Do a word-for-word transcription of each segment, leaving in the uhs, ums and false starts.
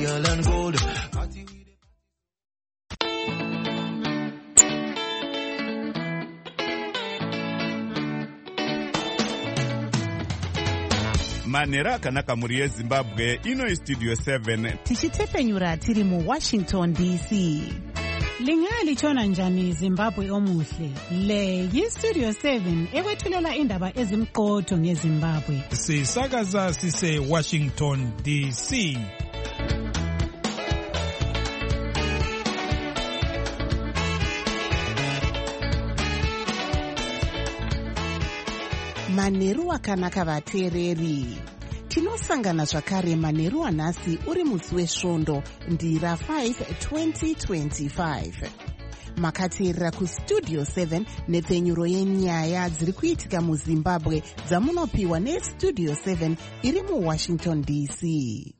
girl and gold. Manera akanaka muri yeZimbabwe ino Studio seven tichitepenyura tiri mu Washington D C. Lingali chona njani Zimbabwe omuhle. Le yi Studio seven ekwethulela indaba ezimqotho ngeZimbabwe. Sisakaza sise Washington D C. Maneru akanaka vateereri. Tinosangana zvakare maneru anhasi uri musi wesvondo ndira five twenty twenty-five. Makateerera kuStudio seven nepfenyuro yenyaya dziri kuitika muZimbabwe dzamunopiwa neStudio seven iri muWashington D C.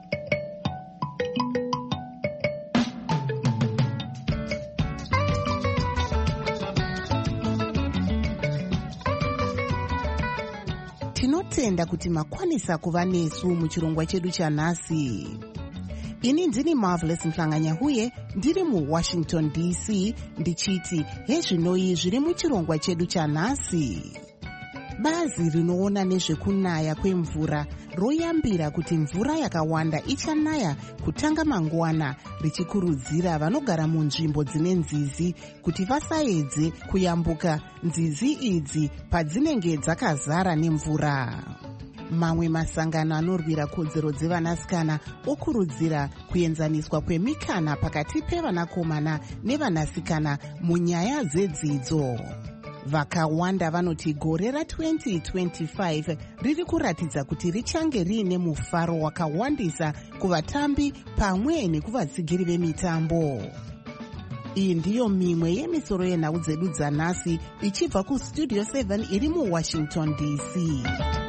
Tinotenda kuti makwanisa kuva nesu muchirongwa chedu chanhasi. Ini ndini Marvelous Mhlanganyahuye ndiri muWashington D C ndichiti hezvinoi zviri muchirongwa chedu chanhasi. Bazi rinoona nezvekunaya kwemvura royambira kuti mvura yakawanda ichanaya kutanga mangwana, richikurudzira vanogara munzvimbo dzine nzizi kuti vasaedze kuyambuka nzizi idzi padzinenge dzakazara nemvura. Mamwe masangano anorwira kodzero dzevanasikana okurudzira kuenzaniswa kwemikana pakati pevanakomana nevanasikana munyaya dzedzidzo. Vakawanda vanoti gore ra-twenty twenty-five riri kuratidza kuti richange riine mufaro wakawandisa kuvatambi pamwe nekuvatsigiri vemitambo. Iyi ndiyo mimwe yemisoro yenhau dzedu dzanhasi ichibva kuStudio seven iri muWashington D C.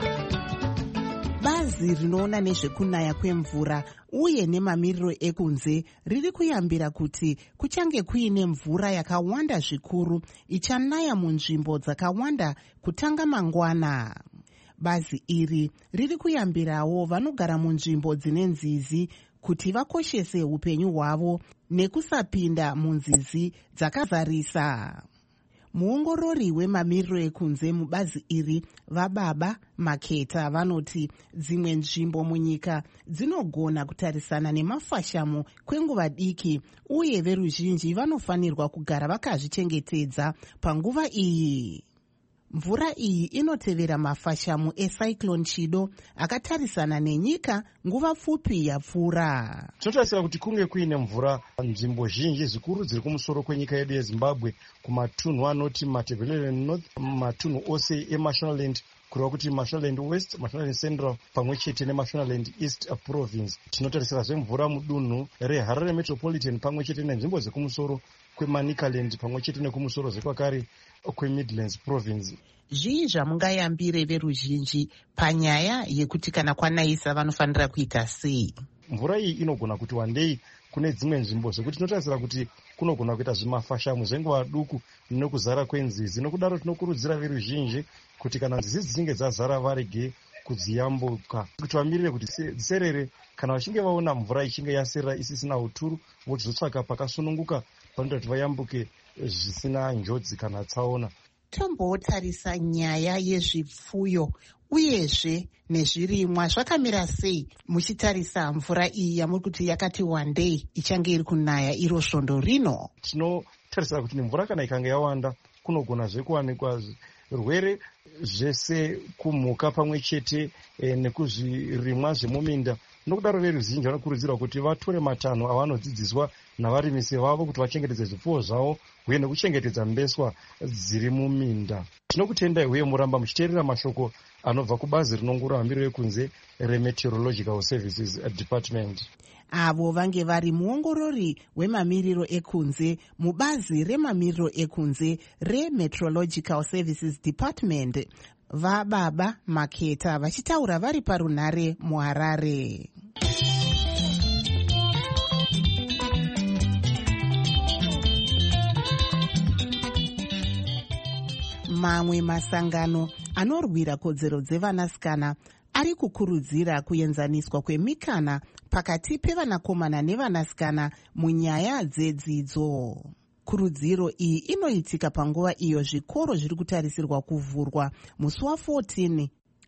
Bazi rinoona nezvekunaya kwemvura uye nemamiriro ekunze riri kuyambira kuti kuchange kuine mvura yakawanda zvikuru ichanaya munzvimbo dzakawanda kutanga mangwana. Bazi iri riri kuyambirawo vanogara munzvimbo dzine nzizi kuti vakoshese upenyu hwavo nekusapinda munzizi dzakazarisa. Muongorori wemamiriro ekunze mubazi iri vaBaba Maketa vanoti dzimwe nzvimbo munyika dzinogona kutarisana nemafashamu kwenguva diki uye veruzhinji vanofanirwa kugara vakazvichengetedza panguva iyi. Mvura iyi inotevera mafashamu eCyclone Chido akatarisana nenyika nguva pfupi yapfuura. Tinotarisira kuti kunge kuine mvura nzvimbo zhinji zvikuru dziri kumusoro kwenyika yedu yeZimbabwe, kumatunhu anoti Matabeleland North, matunhu ose eMashonaland, kureva kuti Mashonaland West, Mashonaland Central pamwe chete neMashonaland East Province. Tinotarisira zvemvura mudunhu reHarare Metropolitan pamwe chete nenzvimbo dzekumusoro kweManicaland pamwe chete nekumusoro zekwakare kweMidlands Province. Zvii zvamungayambire veruzhinji panyaya yekuti kana kwanaisa vanofanira kuita sei? Mvura iyi inogona kuti wandei kune dzimwe nzvimbo zvekuti tinotarisira kuti kunogona kuita zvimafashamu zvenguva duku nekuzara kwenzizi. Nokudaro tinokurudzira veruzhinji kuti kana nzizi dzichinge dzazara varege kudziyambuka, kuti vamirire kuti dziserere. Kana vachinge vaona mvura ichinge yaserera isisina uturu, vochizotsvaka pakasununguka panoita kuti vayambuke zvisina njodzi kana tsaona. Tombotarisa nyaya yezvipfuyo uyezve nezvirimwa zvakamira sei muchitarisa mvura iyi yamuri kuti yakati wandei ichange iri kunaya iro svondo rino? Tinotarisira kuti mvura kana ikanga yawanda kunogona zvekuwanikwa zvirwere zvese kumhuka pamwe chete e, nekuzvirimwa zvemuminda. Nokudaro veruzhinji vanokurudzirwa kuti vatore matanho avanodzidziswa navarimisi vavo kuti vachengetedze zvipfuwo zvavo uye nekuchengetedza mbeswa dziri muminda. Tinokutendai uye muramba muchiteerera mashoko anobva kubazi rinongorora mamiriro ekunze reMeteorological Services Department. Avo vange vari muongorori wemamiriro ekunze mubazi remamiriro ekunze reMeteorological Services Department, vaBaba Maketa vachitaura vari parunhare muHarare. Mamwe masangano anorwira kodzero dzevanasikana ari kukurudzira kuenzaniswa kwemikana pakati pevanakomana nevanasikana munyaya dzedzidzo. Kurudziro iyi inoitika panguva iyo zvikoro zviri kutarisirwa kuvhurwa musi wa14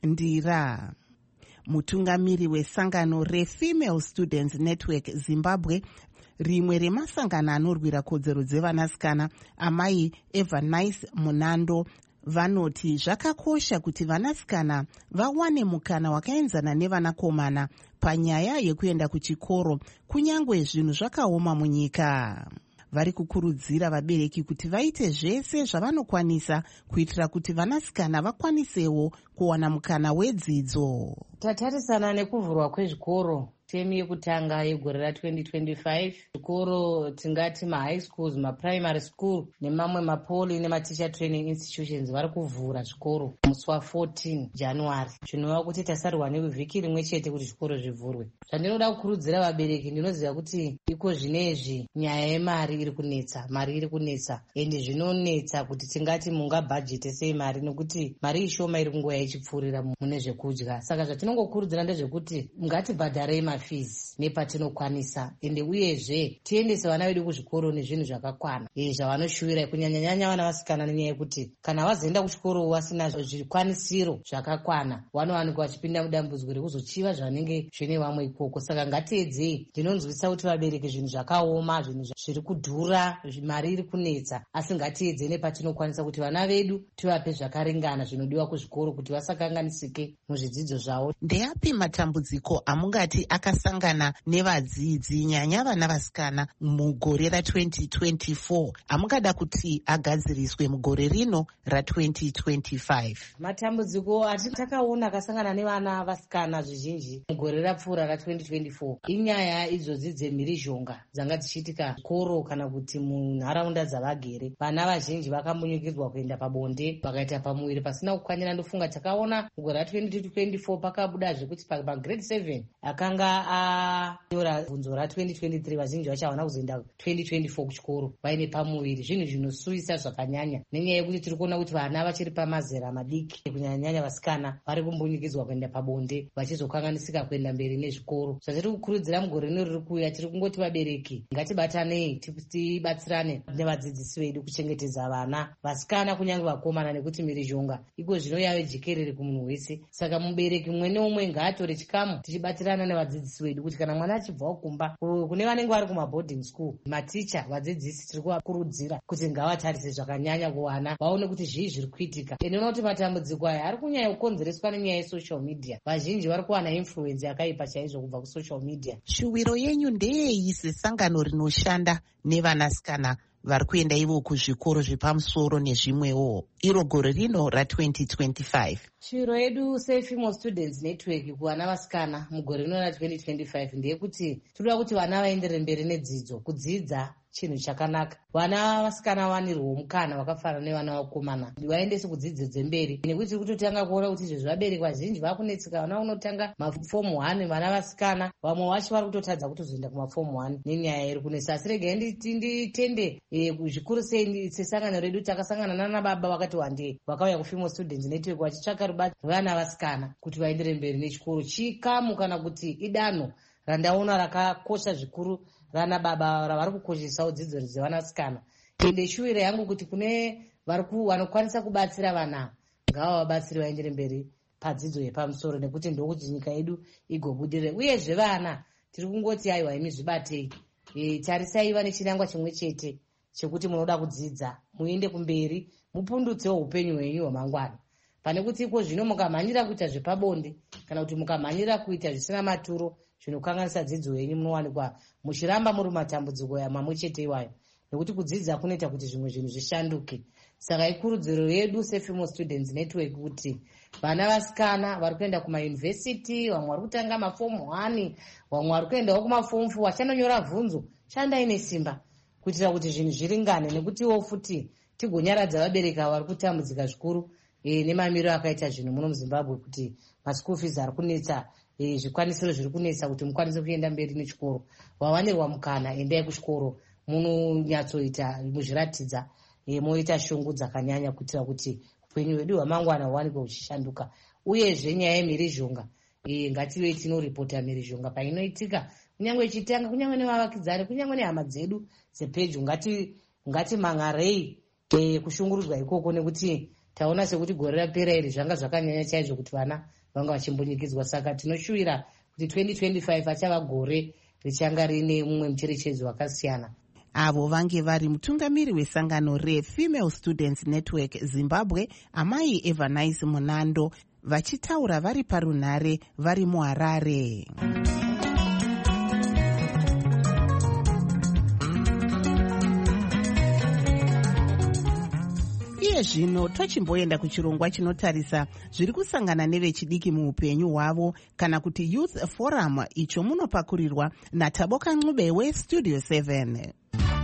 Ndira. Mutungamiri wesangano reFemale Students Network Zimbabwe, rimwe remasangano anorwira kodzero dzevanasikana, amai Evanice Munando, vanoti zvakakosha kuti vanasikana vawane mukana wakaenzana nevanakomana panyaya yekuenda kuchikoro kunyange zvinhu zvakaoma munyika. Vari kukurudzira vabereki kuti vaite zvese zvavanokwanisa kuitira kuti vanasikana vakwanisewo kuwana mukana wedzidzo. Tatarisana nekuvhurwa kwezvikoro temi yekutanga yegore ra-twenty twenty-five, zvikoro tingati mahigh schools, maprimary school nemamwe mapoli nemateacher training institutions vari kuvhura zvikoro musi wa14 January, zvinova kuti tasarwa nevhiki rimwe chete kuti zvikoro zvivhurwe. Zvandinoda kukurudzira vabereki, ndinoziva kuti iko zvinezvi nyaya yemari iri kunetsa, mari iri kunetsa ende zvinonetsa kuti tingati mungabhajete sei mari, nekuti mari ishoma iri kungoya ichipfuurira mune zvekudya. Saka zvatinongokurudzira ndezvekuti ngatibhadharei mafizi nepatinokwanisa, ende uyezve tiendese vana vedu kuzvikoro nezvinhu zvakakwana zvavanoshuwira, kunyanyanyanya vana vasikana, nenyaya yekuti kana vazoenda kuchikoro vasina zvikwanisiro zvakakwana vanowanikwa vachipinda mudambudziko rekuzochiva zvanenge zvine vamwe ikoko. Saka ngatiedzei, ndinonzwisa kuti vabereki zvinhu zvakaoma, zvinhu zviri kudhura, mari iri kunetsa, asi ngatiedzei nepatinokwanisa kuti vana vedu tivape zvakaringana zvinodiwa kuzvikoro kuti vasakanganisike muzvidzidzo zvavo. Ndeapi matambudziko amungati akasangana nevadzidzi nyanya vana vasikana mugore ra-twenty twenty-four amungada kuti agadziriswe mugore rino ra-twenty twenty-five? Matambudziko atakaona akasangana nevana vasikana zvizhinji mugore rapfuura ra-twenty twenty-four inyaya idzodzi dzemhirizhonga dzanga dzichiitika zvikoro kana kuti munharaunda dzavagere. Vana vazhinji vakambonyukidzwa kuenda pabonde, vakaita pamuviri pasina kukwanira. Ndofunga takaona mugore ra-twenty twenty-four pakabuda zvekuti pagrade seven akanga anyora bvunzo ra-twenty twenty-three vazhinji vacho havana kuzoenda twenty twenty-four kuchikoro vaine pamuviri, zvinhu zvinosuvisa zvakanyanya, nenyaya yekuti tiri kuona kuti vana vachiri pamazera madiki kunyanyanyanya vasikana vari kumbonyukidzwa kuenda pabonde vachizokanganisika kuenda mberi nezvikoro. Zvatiri kukurudzira mugore rino riri kuuya, tiri kungoti vabereki ngatibatanei, tibatsirane nevadzidzisi vedu kuchengetedza vana vasikana kunyange vakomana, nekuti mhirizhonga iko zvino yave jekerere kumunhu wese. Saka mubereki mumwe neumwe ngaatore chikamu tichibatirana nevadzidzisi vedu kuti kana mwana achibvawo kumba, kune vanenge vari kumaboarding school, maticha, vadzidzisi tiri kuvakurudzira kuti ngavatarise zvakanyanya kuvana vaone kuti zvii zviri kuitika. Ndinoona kuti matambudziko aya ari kunyanya kukonzereswa nenyaya yesocial media. Vazhinji vari kuwana influence yakaipa chaizvo kubva kusocial media. Shuwiro yenyu ndeyei sesangano rinoshanda nevanasikana vari kuenda ivo kuzvikoro zvepamusoro nezvimwewo iro gore rino ra-twenty twenty-five? Shiro yedu seFemale Students Network kuvana vasikana mugore rino ra-twenty twenty-five ndeyekuti tinoda kuti vana vaendere mberi nedzidzo. Kudzidza chinhu chakanaka, vana vasikana vanirwo mukana wakafanana nevana vakomana, vaendese kudzidzo dzemberi, nekuti tiri kutotanga kuona kuti izvo zvabereki vazhinji vakunetseka. Vana unotanga mafomu one vana vasikana, vamwe vacho vari kutotadza kutozoenda kumafomu one nenyaya iri kunesa. Asi regai nditende zvikuru sei sesangano redu takasangana nana baba vakati wandei vakauya kuFemale Students Network vachitsvaka rubatsiro rwevana vasikana kuti vaendere mberi nechikoro. Chikamu kana kuti idanho randaona rakakosha zvikuru rana baba ravari kukoshesawo dzidzo dzevanasikana. Ende shuwira yangu kuti kune vanokwanisa kubatsira vana ngavavabatsire vaendere mberi padzidzo yepamusoro, nekuti ndokuti nyika yedu igobudire. Uyezve vana tiri kungoti aiwa imi zvibatei, e, tarisai vane chinangwa chimwe chete chekuti munoda kudzidza, muende kumberi, mupundutsewo upenyu hwenyu hwamangwana, pane kuti iko zvino mukamhanyira kuita zvepabonde kana kuti mukamhanyira kuita zvisina maturo zvinokanganisa dzidzo yenyu, munowanikwa muchiramba muri matambudziko mamwe chete iwayo, nekuti kudzidza kunoita kuti zvimwe zvinhu zvishanduke. Saka ikurudziro yedu seFemale Students Network kuti vana vasikana vari kuenda kumayunivhesiti, vamwe vari kutanga mafomu one, vamwe vari kuendawo kumafomu four, vachanonyora bvunzo, shandai nesimba kuitira kuti zvinhu zviringane, nekutiwo futi tigonyaradza vabereki vari kutambudzika zvikuru e, nemamiriro akaita zvinhu muno muZimbabwe, kuti maschool fees ari kunetsa, e, zvikwanisiro zviri kunetsa kuti mukwanise kuenda mberi nechikoro. Wawanirwa mukana, endai kuchikoro, munonyatsoita muzviratidza, e, moita shungu dzakanyanya kuitira kuti upenyu hwedu hwamangwana huwanikwe huchishanduka. Uyezve nyaya yemhirizhonga e, ngative tinoripota mhirizhonga painoitika, kunyange ichitanga, kunyange nevavakidzani, kunyange nehama dzedu dzepedyo. ngati ngati mangarei e, kushungurudzwa ikoko, nekuti taona sekuti gore rapera iri zvanga zvakanyanya chaizvo kuti vana vanga vachimbonyikidzwa. Saka tinoshuvira kuti twenty twenty-five achava gore richanga rine mumwe mucherechedzo wakasiyana. Avo vange vari mutungamiri wesangano reFemale Students Network Zimbabwe, amai Evanice Munando, vachitaura vari parunhare vari muHarare. Iye zvino tochimboenda kuchirongwa chinotarisa zviri kusangana nevechidiki muupenyu hwavo, kana kuti Youth Forum, icho munopakurirwa naTaboka Ncube weStudio seven.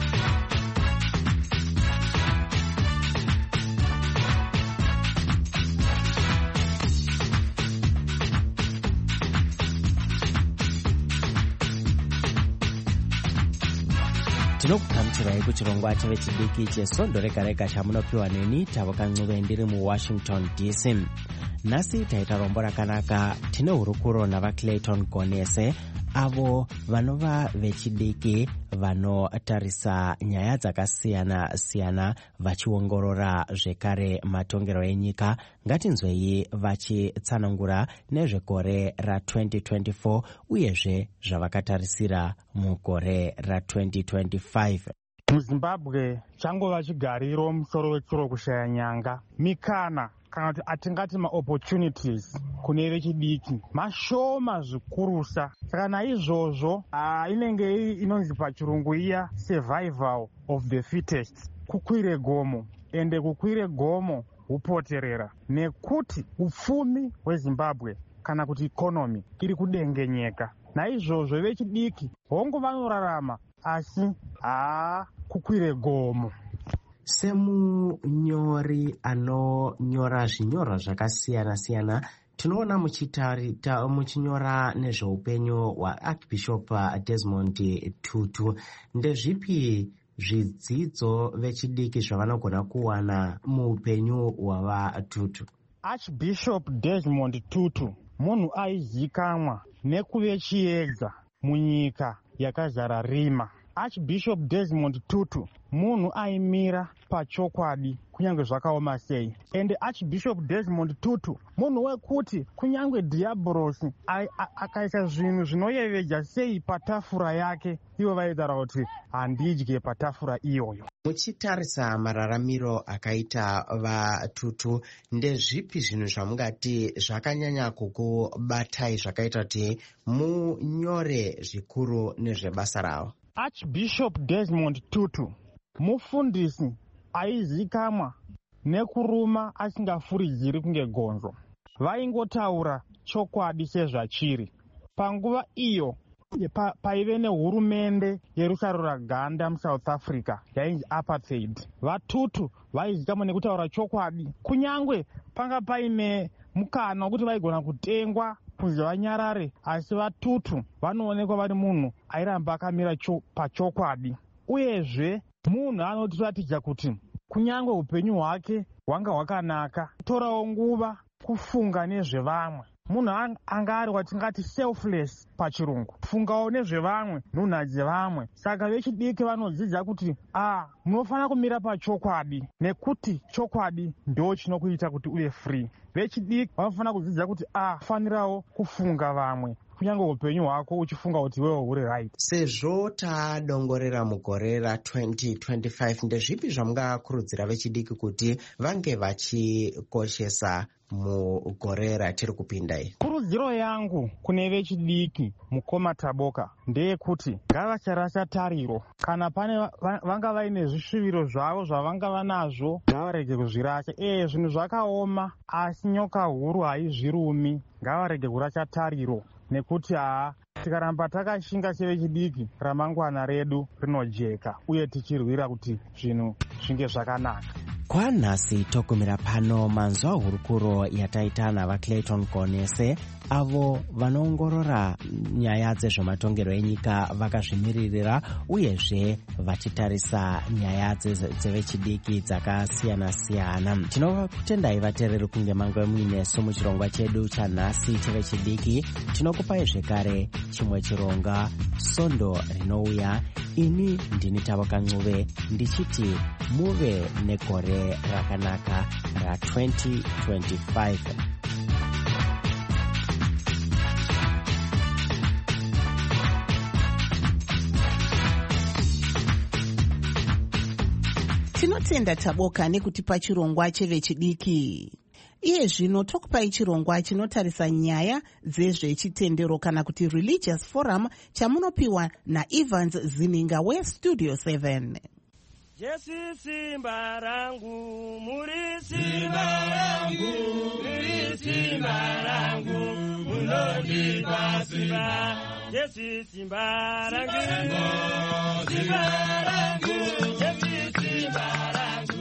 tinokugamuchirai kuchirongwa chevechidiki chesondo rega rega chamunopiwa neni Taboka Ncube ndiri muWashington D C. Nhasi taita rombo rakanaka. Tine hurukuro navaClayton Gonese, avo vanova vechidiki vanotarisa nyaya dzakasiyana siyana vachiongorora zvekare matongero enyika. Ngatinzwei vachitsanangura nezvegore ratwenty twenty-four uyezve zvavakatarisira mugore ratwenty twenty-five. muZimbabwe changova chigariro musoro wechiro kushaya nyanga, mikana kana kuti atingati maopportunities kune vechidiki mashoma zvikurusa. Saka naizvozvo inenge inonzi pachirungu iya survival of the fittest, kukwire gomo. Ende kukwire gomo hupoterera nekuti upfumi hweZimbabwe kana kuti ikonomi iri kudengenyeka. Naizvozvo vechidiki hongu vanorarama asi haa kukwire gomo. Semunyori anonyora zvinyorwa zvakasiyana siyana, tinoona muchitarita muchinyora nezveupenyu hwaArchbishop Desmond Tutu. Ndezvipi zvidzidzo vechidiki zvavanogona kuwana muupenyu hwavaTutu? Archbishop Desmond Tutu munhu aizikanwa nekuve chiedza munyika yakazara rima. Archbishop Desmond Tutu munhu aimira pachokwadi kunyange zvakaoma sei. Ende Archbishop Desmond Tutu munhu wekuti kunyange dhiabhorosi akaisa zvinhu zvinoyevedza sei patafura yake, ivo vaitaura kuti handidye patafura iyoyo. Muchitarisa mararamiro akaita vaTutu, ndezvipi zvinhu zvamungati zvakanyanya kukubatai zvakaita kuti munyore zvikuru nezvebasa ravo? Archbishop Desmond Tutu mufundisi aizikamwa nekuruma asingafuridziri kunge gonzo. Vaingotaura chokwadi sezvachiri. Panguva iyo pa, paive nehurumende yerusarura ganda muSouth Africa yainzi apartheid. VaTutu vaizikamwa nekutaura chokwadi, kunyangwe panga paine mukana wekuti vaigona kutengwa kunzi vanyarare, asi vaTutu vanoonekwa vari munhu airamba akamira pachokwadi. Uyezve munhu anotiratidza kuti kunyange upenyu hwake hwanga hwakanaka, torawo nguva kufunga nezvevamwe. Munhu anga ari watingati selfless pachirungu, kufungawo nezvevamwe, nhunha dzevamwe. Saka vechidiki vanodzidza kuti ah, munofanira kumira pachokwadi nekuti chokwadi ndo chinokuita kuti uve free. Vechidiki vanofanira kudzidza kuti ah, fanirawo kufunga vamwe kunyange upenyu hwako uchifunga kuti wewe uri right. Sezvo tadongorera mugore ratwenty twenty-five, ndezvipi zvamungakurudzira vechidiki kuti vange vachikoshesa mugore ratiri kupinda iri? Kurudziro yangu kune vechidiki mukoma Taboka ndeyekuti ngavacharasa tariro. Kana pane vanga vaine zvisviviro zvavo zvavanga vanazvo, ngavarege kuzvirasa. Eh, zvinhu zvakaoma asi nyoka huru haizvirumi. Ngavarege kurasa tariro nekuti haa, tikaramba takashinga sevechidiki ramangwana redu rinojeka uye tichirwira kuti zvinhu zvinge zvakanaka. Kwanhasi togumira pano manzwa hurukuro yataita navaClayton Gonese, avo vanoongorora nyaya dzezvematongero enyika vakazvimiririra uyezve vachitarisa nyaya dzevechidiki dzakasiyana-siyana. Tinokutendai vateereri kunge mangwe muinesu muchirongwa chedu chanhasi chevechidiki. Tinokupai zvekare chimwe chironga, Svondo rinouya. Ini ndini Tavoka Ncube ndichiti muve negore rakanaka ra twenty twenty-five. Tinotenda Taboka nekutipa chirongwa chevechidiki. Iye zvino tokupai chirongwa chinotarisa nyaya dzezvechitendero kana kuti Religious Forum chamunopiwa naEvans Zininga weStudio seven. Jesu simba rangu, muri simba rangu, muri simba rangu, munondipa simba. Jesu simba rangu, simba rangu, Jesu simba rangu.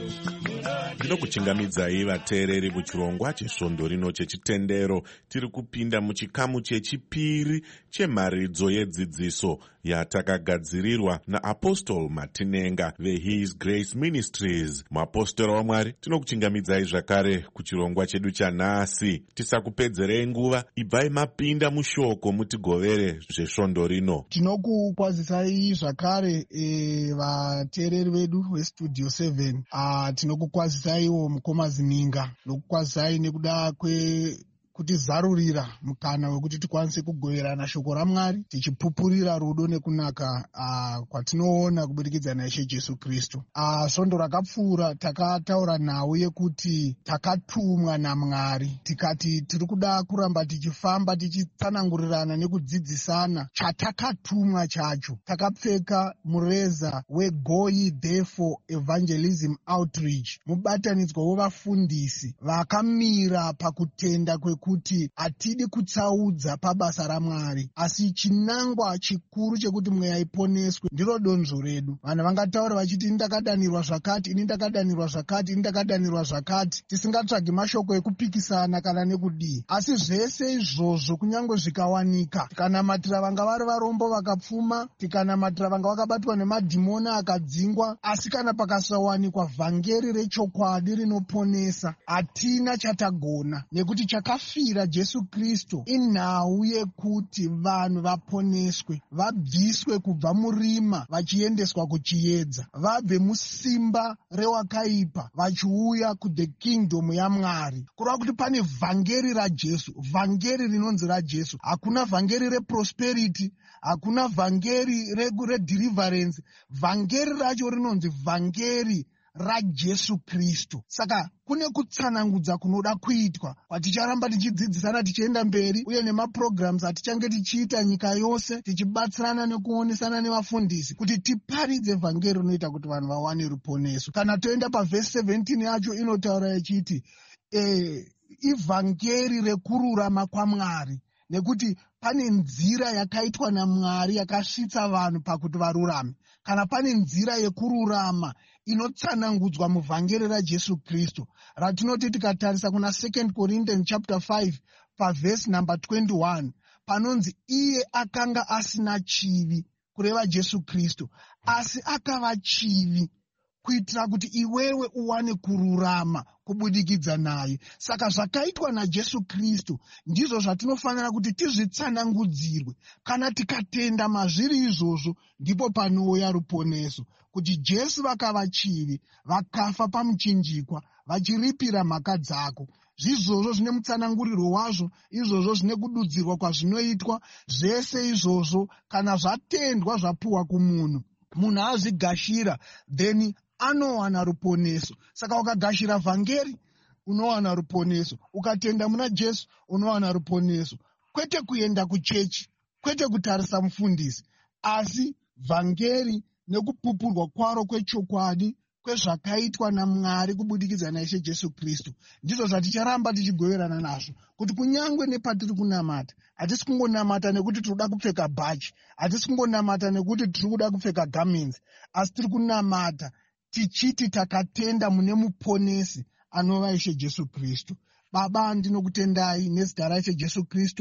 Ndinokuchingamidzai vateereri muchirongwa chesvondo rino chechitendero. Tiri kupinda muchikamu chechipiri chemharidzo yedzidziso yatakagadzirirwa naApostle Matinenga veHis Grace Ministries. Muapostora waMwari, tinokuchingamidzai zvakare kuchirongwa chedu chanhasi. Tisakupedzerei nguva, ibvai mapinda mushoko mutigovere zvesvondo rino. Tinokukwazisai zvakare e, vateereri vedu veStudio seven. Ah, tinokukwazisaiwo mukoma Zininga nokukwazisai nekuda kwe kutizarurira mukana wekuti tikwanise kugoverana shoko raMwari tichipupurira rudo nekunaka uh, kwatinoona kubudikidza naIshe Jesu Kristu. Uh, svondo rakapfuura takataura nhau yekuti takatumwa naMwari, tikati tiri kuda kuramba tichifamba tichitsanangurirana nekudzidzisana chatakatumwa chacho. Takapfeka mureza weGo Ye Therefore Evangelism Outreach, mubatanidzwa wevafundisi vakamira pakutenda kweku kuti hatidi kutsaudza pabasa raMwari, asi chinangwa chikuru chekuti mweya iponeswe ndiro donzvo redu. Vanhu vangataura vachiti ini ndakadanirwa zvakati, ini ndakadanirwa zvakati, ini ndakadanirwa zvakati, tisingatsvagi mashoko ekupikisana kana nekudii. Asi zvese izvozvo kunyange zvikawanika, tikanamatira vanga vari varombo vakapfuma, tikanamatira vanga vakabatwa nemadhimoni akadzingwa, asi kana pakasawanikwa vhangeri rechokwadi rinoponesa, hatina chatagona, nekuti chakafira Jesu Kristu inhau yekuti vanhu vaponeswe, vabviswe kubva murima vachiendeswa kuchiedza, vabve musimba rewakaipa vachiuya kuThe Kingdom yaMwari. Kureva kuti pane vhangeri raJesu, vhangeri rinonzi raJesu. Hakuna vhangeri reprosperity, hakuna vhangeri redeliverance. Vhangeri racho rinonzi vhangeri raJesu Kristu. Saka kune kutsanangudza kunoda kuitwa kwaticharamba tichidzidzisana tichienda mberi, uye nemaprograms atichange tichiita nyika yose tichibatsirana nekuonesana nevafundisi kuti tiparidze vhangeri rinoita kuti vanhu vawane ruponeso. Kana toenda pavhesi seventeen yacho inotaura ichiti eh, ivhangeri rekururama kwaMwari, nekuti pane nzira yakaitwa naMwari yakasvitsa vanhu pakuti varurame. Kana pane nzira yekururama inotsanangudzwa muvhangeri raJesu Kristu, ratinoti tikatarisa kuna Second Corinthians chapter five pavhesi number twenty-one, panonzi iye akanga asina chivi, kureva Jesu Kristu, asi akava chivi kuitira kuti iwewe uwane kururama kubudikidza naye. Saka zvakaitwa naJesu Kristu ndizvo zvatinofanira kuti tizvitsanangudzirwe. Kana tikatenda mazviri izvozvo, ndipo panouya ruponeso, kuti Jesu vakava chivi, vakafa pamuchinjikwa, vachiripira mhaka dzako. Zvizvozvo zvine mutsanangurirwo wazvo, izvozvo zvine kududzirwa kwazvinoitwa. Zvese izvozvo kana zvatendwa zvapuwa kumunhu, munhu azvigashira, then anowana ruponeso. Saka ukagashira vhangeri unowana ruponeso, ukatenda muna Jesu unowana ruponeso. Kwete kuenda kuchechi, kwete kutarisa mufundisi, asi vhangeri nekupupurwa kwaro kwechokwadi kwezvakaitwa naMwari kubudikidza naIshe Jesu Kristu, ndizvo zvaticharamba tichigoverana nazvo. Kuti kunyangwe nepatiri kunamata, hatisi kungonamata nekuti tinoda kupfeka bhachi, hatisi kungonamata nekuti tiri kuda kupfeka garments, asi tiri kunamata tichiti takatenda mune muponesi anova Ishe Jesu Kristu. Baba, ndinokutendai nezita raIshe Jesu Kristu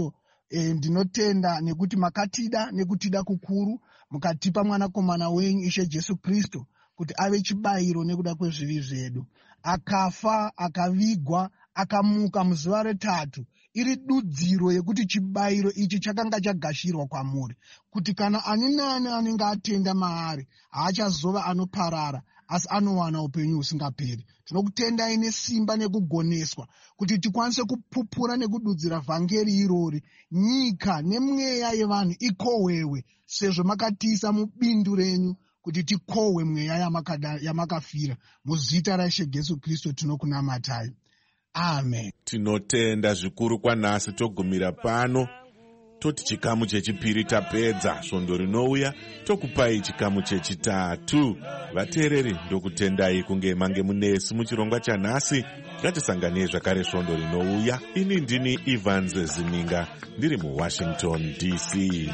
E, ndinotenda nekuti makatida nekutida kukuru mukatipa mwanakomana wenyu Ishe Jesu Kristu kuti ave chibayiro nekuda kwezvivi zvedu, akafa akavigwa akamuka muzuva retatu, iri dudziro yekuti chibayiro ichi chakanga chagashirwa kwamuri, kuti kana ani nani anenge atenda maari haachazova anoparara asi anowana upenyu husingaperi. Tinokutendai nesimba nekugoneswa kuti tikwanise kupupura nekududzira vhangeri irori, nyika nemweya yevanhu ikohwewe, sezvo makatiisa mubindu renyu kuti tikohwe mweya yamakafira. Muzita raIshe Jesu Kristu tinokunamatai. Amen. Tinotenda zvikuru kwanhasi togumira pano, toti chikamu chechipiri tapedza. Svondo rinouya tokupai chikamu chechitatu. Vateereri, ndokutendai kunge mange munesu muchirongwa chanhasi. Ngatisanganei zvakare svondo rinouya. Ini ndini Evans Zininga ndiri muWashington D C.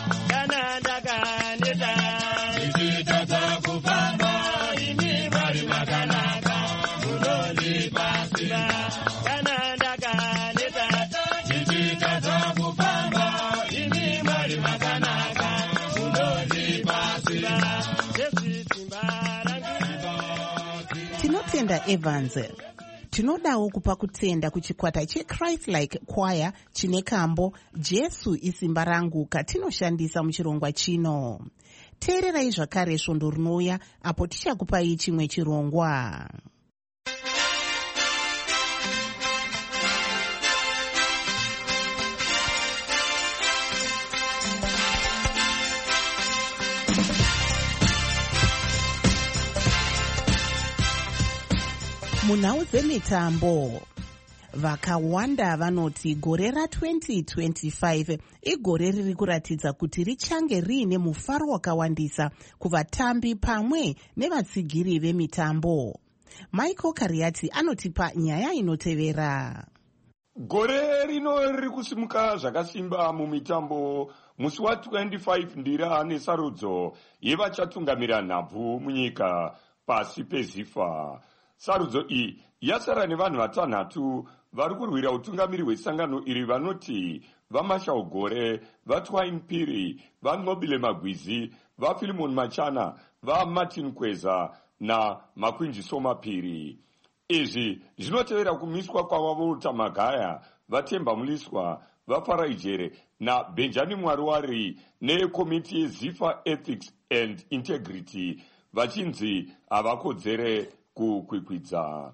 Tinotenda Evans. Tinodawo kupa kutenda kuchikwata cheChrist-like choir chine kambo Jesu isimba rangu katinoshandisa muchirongwa chino. Teererai zvakare svondo rinouya apo tichakupai chimwe chirongwa. Munhau dzemitambo, vakawanda vanoti gore ra-twenty twenty-five igore riri kuratidza kuti richange riine mufaro wakawandisa kuvatambi pamwe nevatsigiri vemitambo. Michael Kariati anotipa nyaya inotevera. Gore rino riri kusimuka zvakasimba mumitambo. Musi wa-twenty-five ndira nesarudzo yevachatungamira nhabvu munyika pasi pezifa. Sarudzo iyi yasara nevanhu vatanhatu vari kurwira utungamiri hwesangano iri vanoti vaMashaugore, vaTwain Piri, vaNobile Magwizi, vaFilimon Machana, vaMartin Kweza naMakwinjisoma Piri. Izvi zvinotevera kumiswa kwavavoluta Magaya, vaTemba Muliswa, vaFaraijere naBenjamin Mwariwari nekomiti yeZifa Ethics and Integrity vachinzi havakodzere kukwikwidza.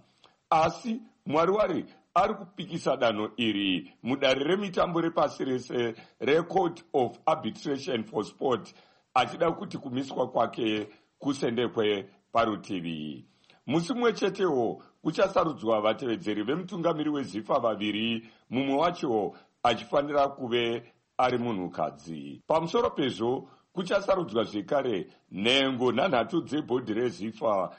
Asi Mwariwari ari kupikisa danho iri mudare remitambo repasi rese reCourt of Arbitration for Sport, achida kuti kumiswa kwake kusendekwe parutivi. Musi mumwe chetewo kuchasarudzwa vatevedzeri vemutungamiri weZifa vaviri, mumwe wacho achifanira kuve ari munhukadzi. Pamusoro pezvo kuchasarudzwa zvekare nhengo nhanhatu dzebhodhi reZifa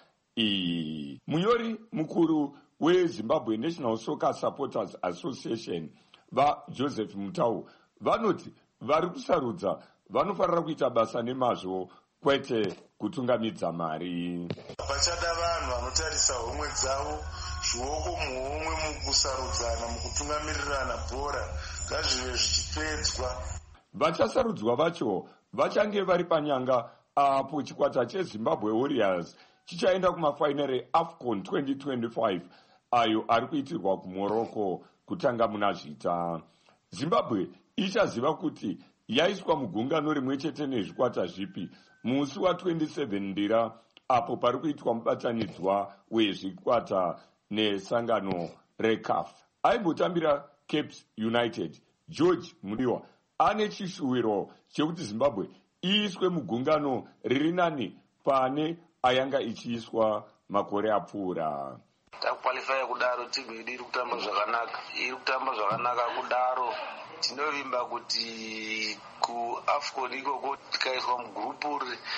iyi. Munyori mukuru weZimbabwe National Soccer Supporters Association vaJoseph Mutau vanoti vari kusarudza vanofanira kuita basa nemazvo kwete kutungamidza mari. Pachada vanhu vanotarisa homwe dzavo zvioko muhomwe mukusarudzana mukutungamirirana bhora ngazvive zvichipedzwa. Vachasarudzwa vacho vachange vari panyanga apo chikwata cheZimbabwe Warriors chichaenda kumafainari eAFCON twenty twenty-five ayo ari kuitirwa kuMorocco kutanga muna zvita. Zimbabwe ichaziva kuti yaiswa mugungano rimwe chete nezvikwata zvipi musi wa-twenty-seven ndira apo pari kuitwa mubatanidzwa wezvikwata nesangano reCAF. Aimbotambira Cape United, George Mudiwa ane chishuwiro chekuti Zimbabwe iiswe mugungano riri nani pane ayanga ichiiswa makore apfuura. Takukwalifaya kudaro timu yedu iri kutamba zvakanaka. Iri kutamba zvakanaka kudaro. Tinovimba kuti kuAFCON ikoko tikaiswa mugrupu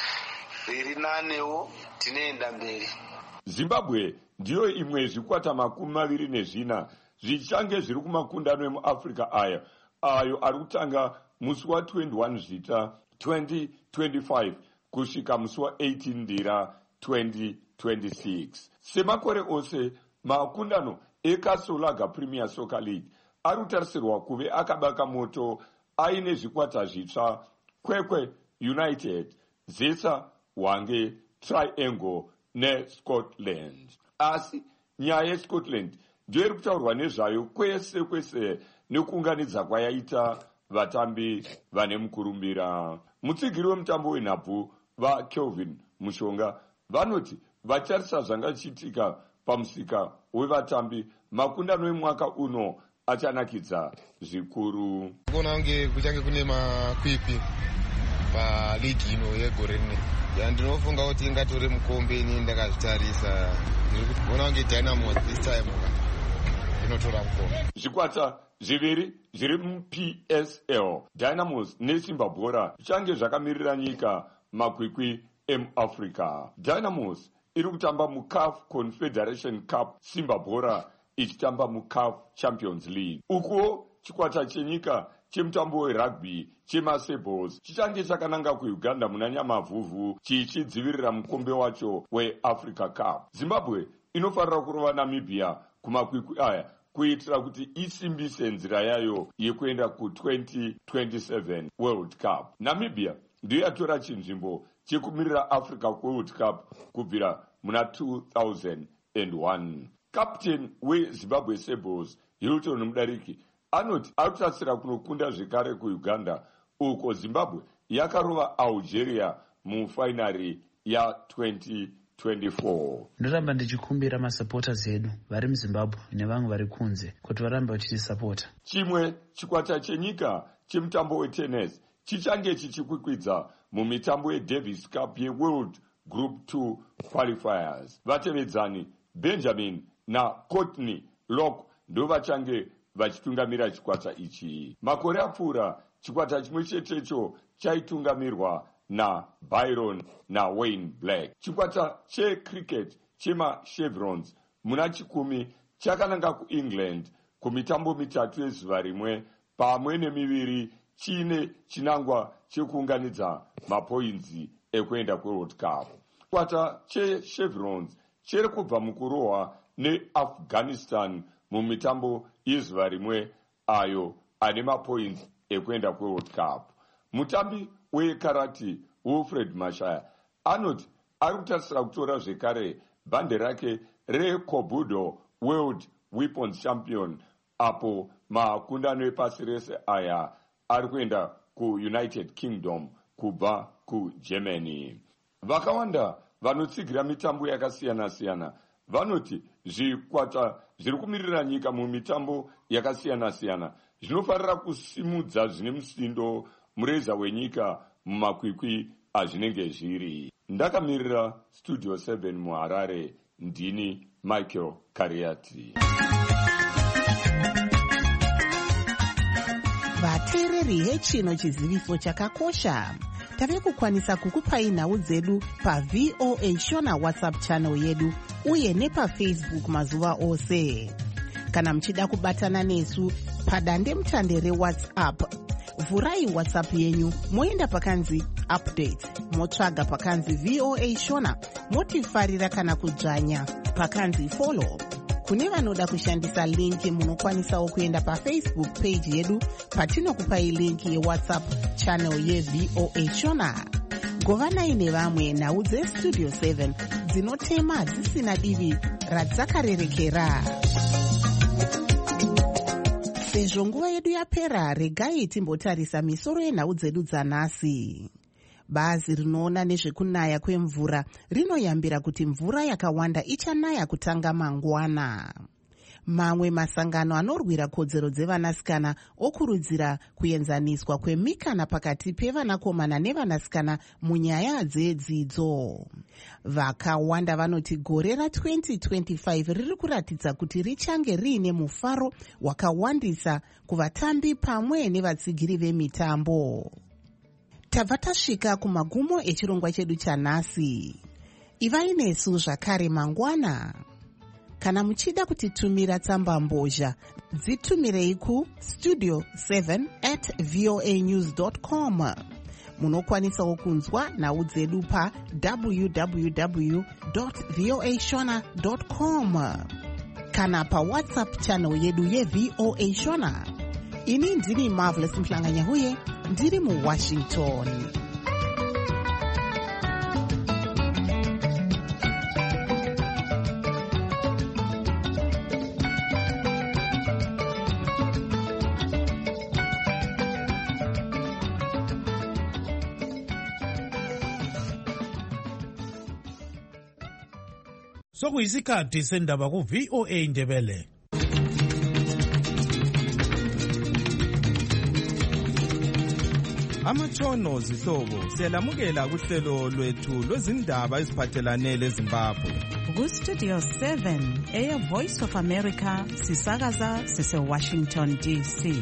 riri nanewo tinoenda mberi. Zimbabwe ndiyo imwe yezvikwata makumi maviri nezvina zvichange zviri kumakundano emuAfrica aya ayo ari kutanga musi wa-twenty-one zvita twenty twenty-five kusvika musi wa-eighteen ndira twenty twenty-six. Semakore ose makundano eKasolaga Premier Soccer League ari kutarisirwa kuve akabaka moto aine zvikwata zvitsva Kwekwe United, Zesa, Hwange, Triangle neScotland. Asi nyaya yeScotland ndiyo iri kutaurwa nezvayo kwese kwese nekuunganidza kwayaita vatambi vane mukurumbira. Mutsigiri wemutambo wenhabvu vaKelvin Mushonga vanoti vatarisa zvanga zvichiitika pamusika wevatambi, makundano emwaka uno achanakidza zvikuru. Kuona kunge kuchange kune makwikwi paligi ino yegore rino, yandinofunga kuti ingatore mukombe. Ini ndakazvitarisa ndiri kuona kunge Dynamos this time inotora mukombe. Zvikwata zviviri zviri muP S L, Dynamos neSimba Bhora, zvichange zvakamirira nyika makwikwi emuAfrica. Dynamos iri kutamba muCAF Confederation Cup, Simba Bhora ichitamba muCAF Champions League. Ukuwo chikwata chenyika chemutambo werugby chemaSables chichange chakananga kuUganda muna Nyamavhuvhu chichidzivirira mukombe wacho weAfrica Cup. Zimbabwe inofanira kurova Namibia kumakwikwi aya kuitira kuti isimbise nzira yayo yekuenda ku-twenty twenty-seven World Cup. Namibia ndiyo yatora chinzvimbo chekumirira Africa World Cup kubvira muna two thousand one. Captain weZimbabwe Sables Hilton Mudariki anoti akutasira kunokunda zvekare kuUganda, uko Zimbabwe yakarova Algeria mufainari ya twenty twenty-four. Ndoramba ndichikumbira masupporters edu vari muZimbabwe nevamwe vari kunze kuti varambe vachitisapota. Chimwe chikwata chenyika chemutambo wetennis chichange chichikwikwidza mumitambo yeDavis Cup yeWorld Group two qualifiers. Vatevedzani Benjamin na Courtney Lock ndo vachange vachitungamira chikwata ichi. Makore apfuura chikwata chimwe chetecho chaitungamirwa na Byron na Wayne Black. Chikwata checricket chemaChevrons muna chikumi chakananga kuEngland kumitambo mitatu yezuva rimwe pamwe nemiviri chine chinangwa chekuunganidza mapoinzi ekuenda kuWorld Cup. Chikwata cheChevrons chiri kubva mukurohwa neAfghanistan mumitambo yezuva rimwe ayo ane mapoints ekuenda kuWorld Cup. Mutambi wekarati Wilfred Mashaya anoti ari kutarisira kutora zvekare bhande rake reKobudo World Weapons Champion apo makundano epasi rese aya ari kuenda kuUnited Kingdom kubva kuGermany. Vakawanda vanotsigira mitambo yakasiyana-siyana vanoti zvikwata zviri kumirira nyika mumitambo yakasiyana-siyana zvinofarira kusimudza zvine musindo mureza wenyika mumakwikwi azvinenge zviri. Ndakamirira Studio seven muHarare, ndini Michael Kariati. Vateereri hechino chiziviso chakakosha. Tave kukwanisa kukupai nhau dzedu paV O A Shona WhatsApp channel yedu uye nepaFacebook mazuva ose. Kana muchida kubatana nesu padande mutande reWhatsApp, vhurai WhatsApp yenyu moenda pakanzi update, motsvaga pakanzi V O A Shona, motifarira kana kudzvanya pakanzi follow. Kune vanoda kushandisa linki munokwanisawo kuenda paFacebook page yedu patinokupai linki yeWhatsApp channel yeV O A Shona. Govanai nevamwe nhau dzeStudio seven dzinotema dzisina divi radzakarerekera. Sezvo nguva yedu yapera, regai timbotarisa misoro yenhau dzedu dzanhasi. Bazi rinoona nezvekunaya kwemvura rinoyambira kuti mvura yakawanda ichanaya kutanga mangwana. Mamwe masangano anorwira kodzero dzevanasikana okurudzira kuenzaniswa kwemikana pakati pevanakomana nevanasikana munyaya dzedzidzo. Vakawanda vanoti gore ra-twenty twenty-five riri kuratidza kuti richange riine mufaro wakawandisa kuvatambi pamwe nevatsigiri vemitambo. Tabva tasvika kumagumo echirongwa chedu chanhasi. Ivai nesu zvakare mangwana. Kana muchida kutitumira tsamba mbozha, dzitumirei ku studio seven at voanews dot com. Munokwanisawo kunzwa nhau dzedu pa w w w dot voa shona dot com kana pa WhatsApp channel yedu yeV O A Shona. ini ndini Marvelous Mhlanganyahuye ndiri muWashington. Sokuyisikhathi sendaba ku V O A Ndebele. Amatshono zihlobo siyalamukela kuhlelo lwethu lwezindaba eziphathelane leZimbabwe. Ku Studio seven eya Voice of America sisakaza sise Washington D C.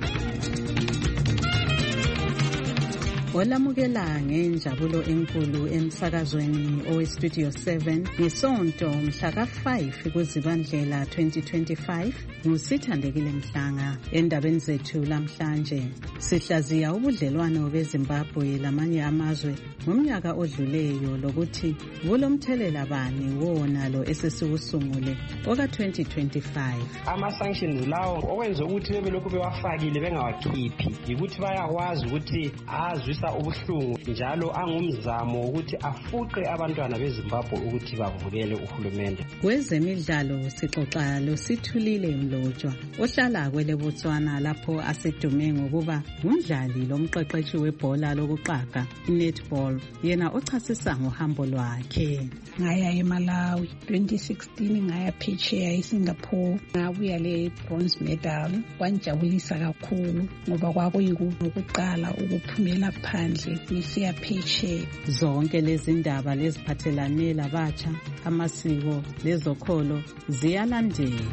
Olamukela ngenjabulo enkulu emsakazweni owe Studio seven ngesonto mhla ka five kuZibandlela twenty twenty-five ngusithandekile Mhlanga. Endabeni zethu lamhlanje sihlaziya ubudlelwano beZimbabwe lamanye amazwe ngomnyaka odluleyo lokuthi kulomthelela bani wona lo esesiwusungule oka twenty twenty-five. Ama sanctions lawo okwenza ukuthi bebelokhu bewafakile bengawakhiphi ukuthi bayakwazi ukuthi azwisa ubuhlungu njalo angumzamo ukuthi afuqe abantwana beZimbabwe ukuthi bavukele uhulumende. Kwezemidlalo sixoxa lo Sithulile Mlotshwa ohlala kwele Botswana lapho asedume ngokuba ngumdlali lomqeqeshi webhola lokuqaga netball. Yena ochasisa ngohambo lwakhe. Ngaya eMalawi twenty sixteen ngaya phesheya eSingapore ngabuya le bronze medal. Kwanjabulisa kakhulu ngoba kwakuyikuqala ukuphumela phandle ngisiya phesheya. Zonke lezi ndaba leziphathelane labatsha amasiko lezokholo ziyalandela.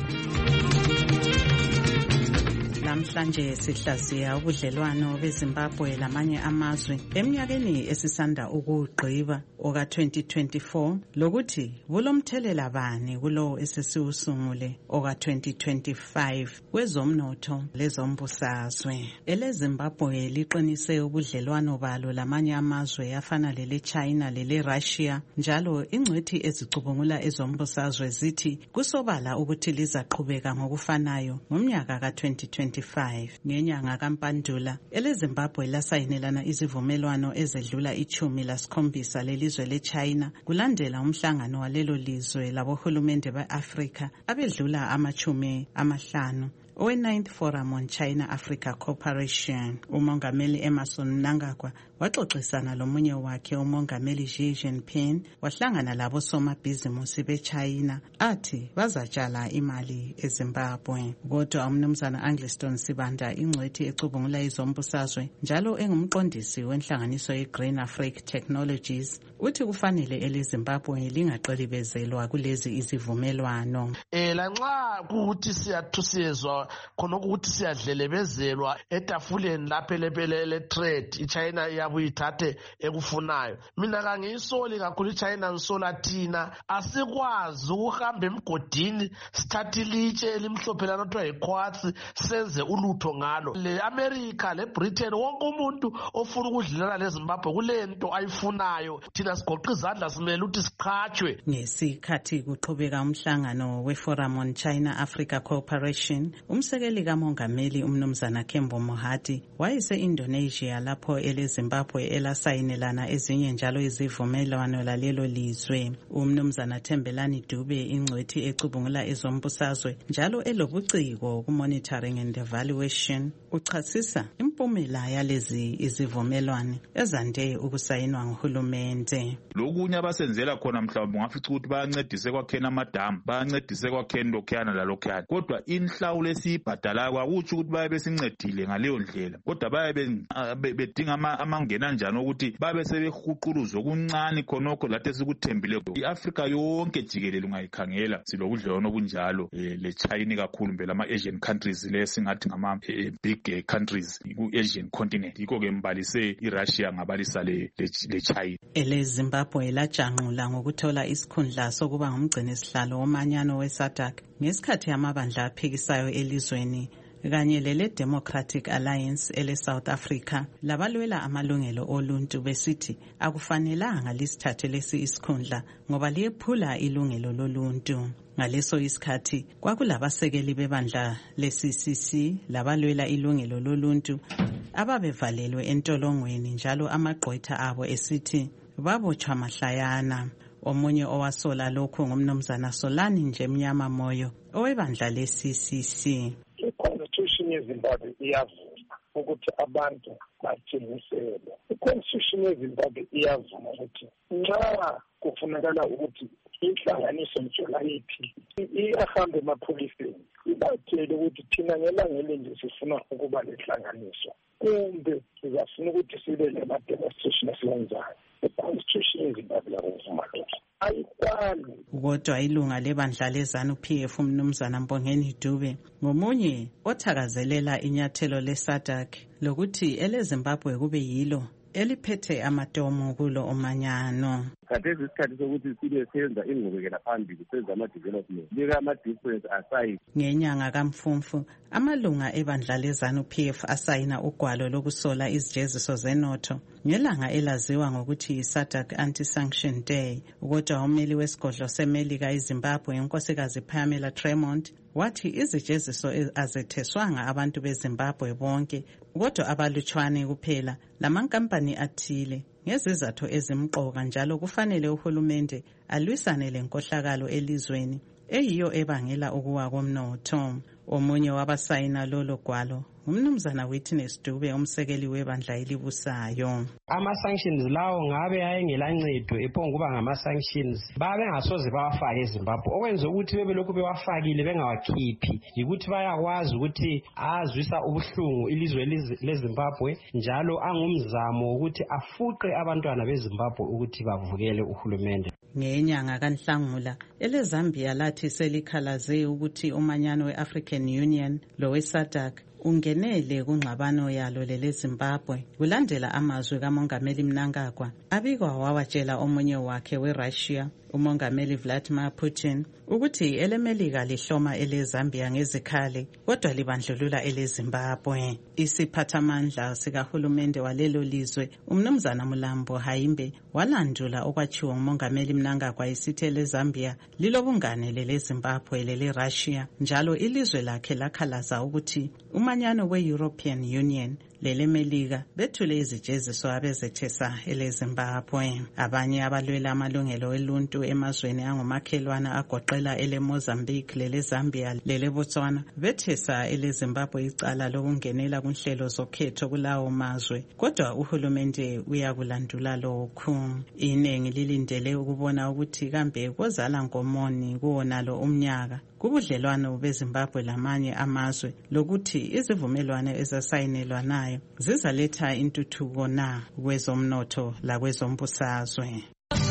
Namhlanje sihlaziya ubudlelwano beZimbabwe lamanye amazwe eminyakeni esisanda ukugqiba oka twenty twenty-four lokuthi bulomthelela bani kulo esesiwusungule oka twenty twenty-five kwezomnotho lezombusazwe. EleZimbabwe liqinise ubudlelwano balo lamanye amazwe afana lele China lele Russia njalo ingcwethi ezicubungula ezombusazwe zithi kusobala ukuthi lizaqhubeka ngokufanayo ngomnyaka ka twenty twenty-five. Ngenyanga kaMpandula eleZimbabwe lasayinelana izivumelwano ezedlula ichumi lasikhombisa lelizwe leChina kulandela umhlangano walelo lizwe labohulumende beAfrika abedlula amachumi amahlanu owe ninth Forum on China-Africa Cooperation. Umongameli Emerson Mnangagwa waxoxisana lomunye wakhe umongameli Xi Jinping wahlangana labo somabhizimusi beChina athi bazatshala imali eZimbabwe. Kodwa umnumzana Angliston Sibanda ingcwethi ecubungula izombusazwe njalo engumqondisi wenhlanganiso yeGreen Africa Technologies uthi kufanele eleZimbabwe lingaqelibezelwa kulezi izivumelwano. Eh lanxa ukuthi siyathusezwa khona ukuthi siyadlelebezelwa etafuleni lapha lephelele trade iChina iyabuyithathe ekufunayo. Mina kangiyisoli kakhulu iChina ngisola thina asikwazi ukuhamba emgodini sithathe ilitshe elimhlophe lanothiwa yiquartz senze ulutho ngalo. Le America le Britain wonke umuntu ofuna ukudlelana leZimbabwe kulento ayifunayo thina sigoqa izandla simele ukuthi siqhatshwe. Ngesikhathi kuqhubeka umhlangano weForum on China-Africa Cooperation umsekeli kamongameli umnumzana Kembo Mohati wayese Indonesia lapho eleZimbabwe elasayinelana ezinye njalo izivumelwano lalelo lizwe. Umnumzana Thembelani Dube ingcwethi ecubungula ezombusazwe njalo elobuciko ku monitoring and evaluation uchasisa impumela yalezi izivumelwano ezande ukusayinwa nguhulumende. Lokunye abasenzela khona mhlawumbe ngafica ukuthi bayancedise kwakhena amadamu bayancedise kwakhena lokhuyana lalokhuyana kodwa inhlawulo esiyibhadala kwakuthi ukuthi baye besincedile ngaleyo ndlela kodwa baye bedinga amangena njani ukuthi babe sebehuquluza okuncane khonokho lathi sikuthembile. iAfrika yonke jikelele ungayikhangela silobudlelwano obunjalo leChina kakhulu mbele ama Asian countries lesingathi ngama big countries ku-Asian continent yikho ke mbalise iRussia ngabalisa leChina. EleZimbabwe lajanqula ngokuthola isikhundla sokuba ngumgcini sihlalo womanyano weSADC ngesikhathi amabandla aphikisayo elizweni kanye lele Democratic Alliance ele South Africa labalwela amalungelo oluntu besithi akufanelanga lisithathe lesi isikhundla ngoba liyephula ilungelo loluntu. Ngaleso isikhathi kwakulabasekeli bebandla le-C C C labalwela ilungelo loluntu ababevalelwe entolongweni njalo amagqwetha abo esithi babotshwa mahlayana. Omunye owasola lokhu ngumnumzana Solani nje Mnyama Moyo owebandla le-C C C. I-Constitution yeZimbabwe iyavuma ukuthi abantu bathengiselwe. I-Constitution yeZimbabwe iyavuma ukuthi nxa kufunakala ukuthi inhlanganiso mjolayiphi iyahambe emapholiseni ibatshele ukuthi thina ngelangeni nje sifuna ukuba lenhlanganiso kumbe sizafuna ukuthi sibe lama-demonstration esiwenzayo. I-Constitution yeZimbabwe yakuvuma lokho. Ayikwani. Kodwa ilunga lebandla le-ZANU-P F umnumzana Mbongeni Dube ngomunye othakazelela inyathelo le-SADC lokuthi ele-Zimbabwe kube yilo eliphethe amatomo kulo omanyano. Khathesi isikhathi sokuthi sibe senza ingqubekela phambili senza ama-development bika ama-difference aside. Ngenyanga kaMfumfu amalunga ebandla le-ZANU-P F asayina ugwalo lokusola izijeziso zenotho ngelanga elaziwa ngokuthi yi-SADC Anti-Sanction Day. Kodwa umeli wesigodlo seMelika eZimbabwe unkosikazi Pamela Tremont wathi izijeziso azetheswanga abantu beZimbabwe bonke kodwa abalutshwane kuphela lamankampani athile ngezizathu ezimqoka njalo kufanele uhulumende alwisane lenkohlakalo elizweni eyiyo ebangela ukuwa komnotho. Omunye wabasayina lolo gwalo umnumzana Witness Dube umsekeli webandla elibusayo. Ama-sanctions lawo ngabe ayengelancedo ephonguba ngama-sanctions babe ngasoze bawafake eZimbabwe okwenza ukuthi bebe lokhu bewafakile bengawakhiphi yikuthi bayakwazi ukuthi azwisa ubuhlungu ilizwe leZimbabwe njalo angumzamo ukuthi afuqe abantwana beZimbabwe ukuthi bavukele uhulumende. Ngenyanga kaNhlangula eleZambia lathi selikhalaze ukuthi umanyano we-African Union lo we-SADC ungenele kungxabano yalo leleZimbabwe kulandela amazwi kaMongameli Mnangagwa abikwa wawatshela omunye wakhe weRussia uMongameli Vladimir Putin ukuthi elemelika lihloma eleZambia ngezikhali kodwa libandlulula eleZimbabwe. Isiphathamandla sikahulumende walelo lizwe umnumzana Mulambo Haimbe walandula okwachiwa uMongameli Mnangagwa isithi eleZambia lilobungane leleZimbabwe leleRussia njalo ilizwe lakhe lakhalaza ukuthi umanyano we-European Union lelemelika bethule izijeziso abezethesa eleZimbabwe. Abanye abalwela amalungelo oluntu emazweni angumakhelwana agoqela eleMozambique leleZambia leleBotswana bethesa eleZimbabwe icala lokungenela kunhlelo zokhetho kulawo mazwe kodwa uhulumende uyakulandula lokhu. Iningi lilindele ukubona ukuthi kambe kozala ngomoni kuwonalo umnyaka kubudlelwano beZimbabwe lamanye amazwe lokuthi izivumelwano ezasayinelwa nayo zizaletha intuthuko na kwezomnotho lakwezombusazwe.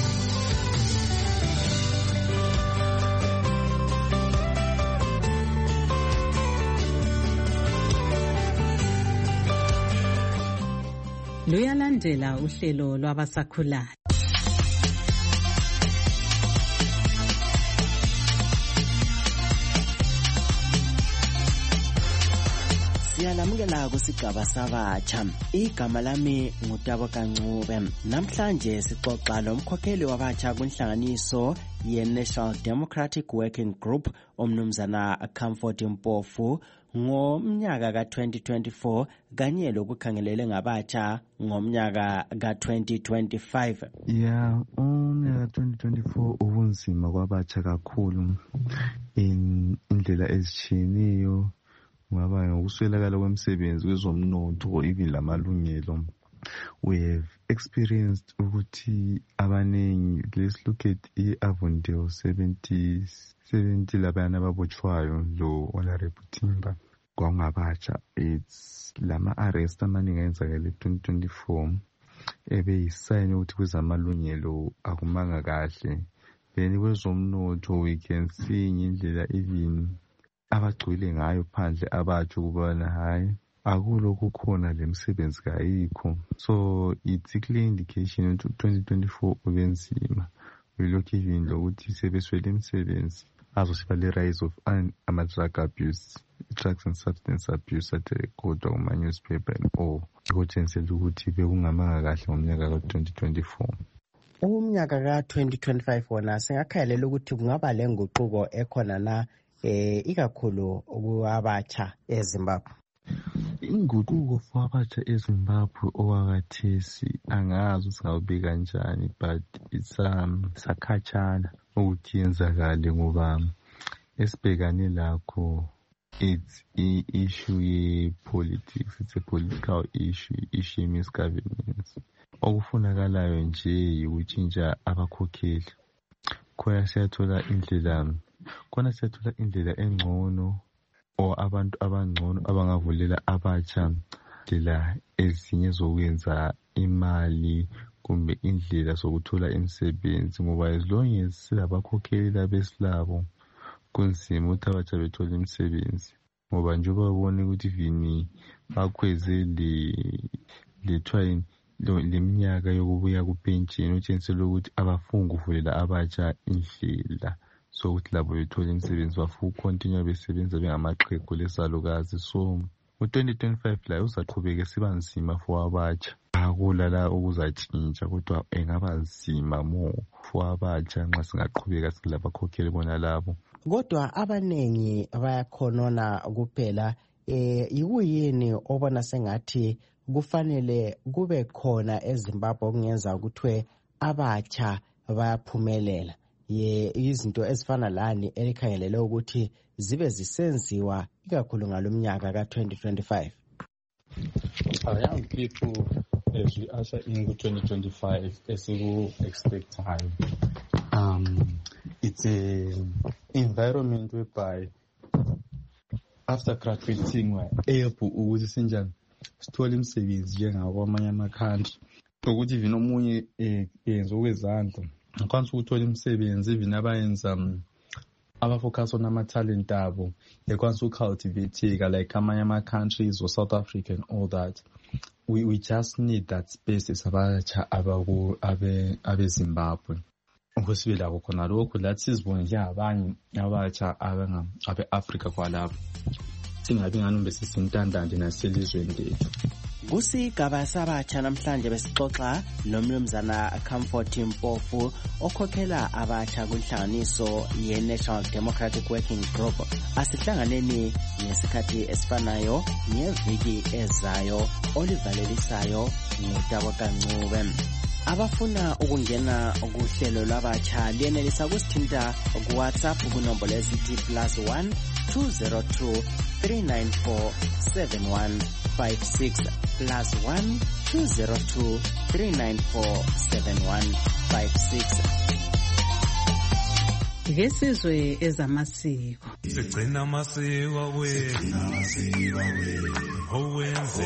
Luyalandela uhlelo lwabasakhulayo. Siyalamukela kusigaba sabatsha. Igama lami ngutabo Kancube. Namhlanje sixoxa lomkhokheli wabatsha kunhlanganiso ye-National Democratic Working Group omnumzana Comfort Mpofu ngomnyaka ka twenty twenty-four kanye lokukhangelele ngabatsha ngomnyaka ka twenty twenty-five. Yeah, umnyaka twenty twenty-four ubunzima kwabatsha kakhulu in indlela ezitshiyeneyo. Ngaba ngokuswelakala kwemisebenzi kwezomnotho even lamalungelo. We have experienced ukuthi abanengi, let's look at i-Avondale seventy seventy labana ababotshwayo lo Honorable Timba kwangabatsha. It's lama arrest amaningi ayenzakele twenty twenty-four ebe yisayini ukuthi kwezamalungelo akumanga kahle. Then kwezomnotho we can see indlela even abagcwele ngayo phandle abatsho ukubana hayi akulokhu khona lemisebenzi kayikho. So it's a clear indication ukuthi twenty twenty-four ubenzima. We look even lokuthi sebeswele imisebenzi azosiba le rise of ama-drug abuse, drugs and substance abuse at kodwa kuma-newspaper and all. Ikotshengisela ukuthi bekungamanga kahle ngomnyaka ka twenty twenty-four. umnyaka ka twenty twenty-five wona singakhayelela ukuthi kungaba lenguquko ekhona na eh ikakhulu kwabatsha eZimbabwe. Inguquko for abatsha eZimbabwe owakathesi angazi singawubika kanjani, but it's um sakhatshana ukuthi yenzakale ngoba esibhekane lakho it's an issue ye politics, it's a political issue, issue misgovernance. Okufunakalayo nje ukutshintsha abakhokheli. Khona siyathola indlela, khona siyathola indlela engcono o abantu abangcono abangavulela abatsha indlela ezinye zokwenza imali kumbe indlela zokuthola imisebenzi, ngoba as long as silabakhokheli labesilabo kunzima ukuthi abatsha bethola imisebenzi, ngoba nje babone ukuthi vini bakhweze le lethwa leminyaka yokubuya kupentsheni utshengisela ukuthi abafuni ukuvulela abatsha indlela sokuthi labo bethola imisebenzi, bafuna ukontinue besebenza bengamaxhegu lesalukazi. So u-twenty twenty-five la uzaqhubeka siba nzima for abatsha, akulala ukuzatshintsha kodwa engaba nzima more for abatsha nxa singaqhubeka silabakhokheli bona labo. Kodwa abanengi bayakhonona kuphela eh yikuyini obona sengathi kufanele kube khona eZimbabwe okungenza ukuthi abatsha bayaphumelela ye izinto ezifana lani elikhangelele ukuthi zibe zisenziwa ikakhulu ngalomnyaka ka twenty twenty-five? Our young people, as we usher into twenty twenty-five, as we expect time, um, it's an environment whereby after graduating we're able ukuthi sinjani sithole imisebenzi njengakwamanye amakhantri, ukuthi even omunye yenza okwezandla ngikwanisa ukuthola imisebenzi, even abayenza abafocus on ama-talent abo ekwanisa ucultivateka like amanye ama-countries or South Africa and all that. We, we just need that space abatsha abeZimbabwe ukuthi sibe labo khona lokho lathi sizibone njengabanye abatsha abe-Afrika kwalapho, singabi ngani besisintandane naselizweni lethu. Kusigaba sabatsha namhlanje besixoxa nomnumzana Comfort Mpofu okhokhela abatsha kunhlanganiso ye-National Democratic Working Group. Asihlanganeni ngesikhathi esifanayo ngeviki ezayo olivalelisayo ngutabo kancube. Abafuna ukungena kuhlelo lwabatsha liyenelisa kusithinta ku WhatsApp kunombolo esithi plus one two zero two three nine four seven one five six plus one two zero two three nine four seven one five six. Ngesizwe ezamasiko sigcina amasiko wethu owenze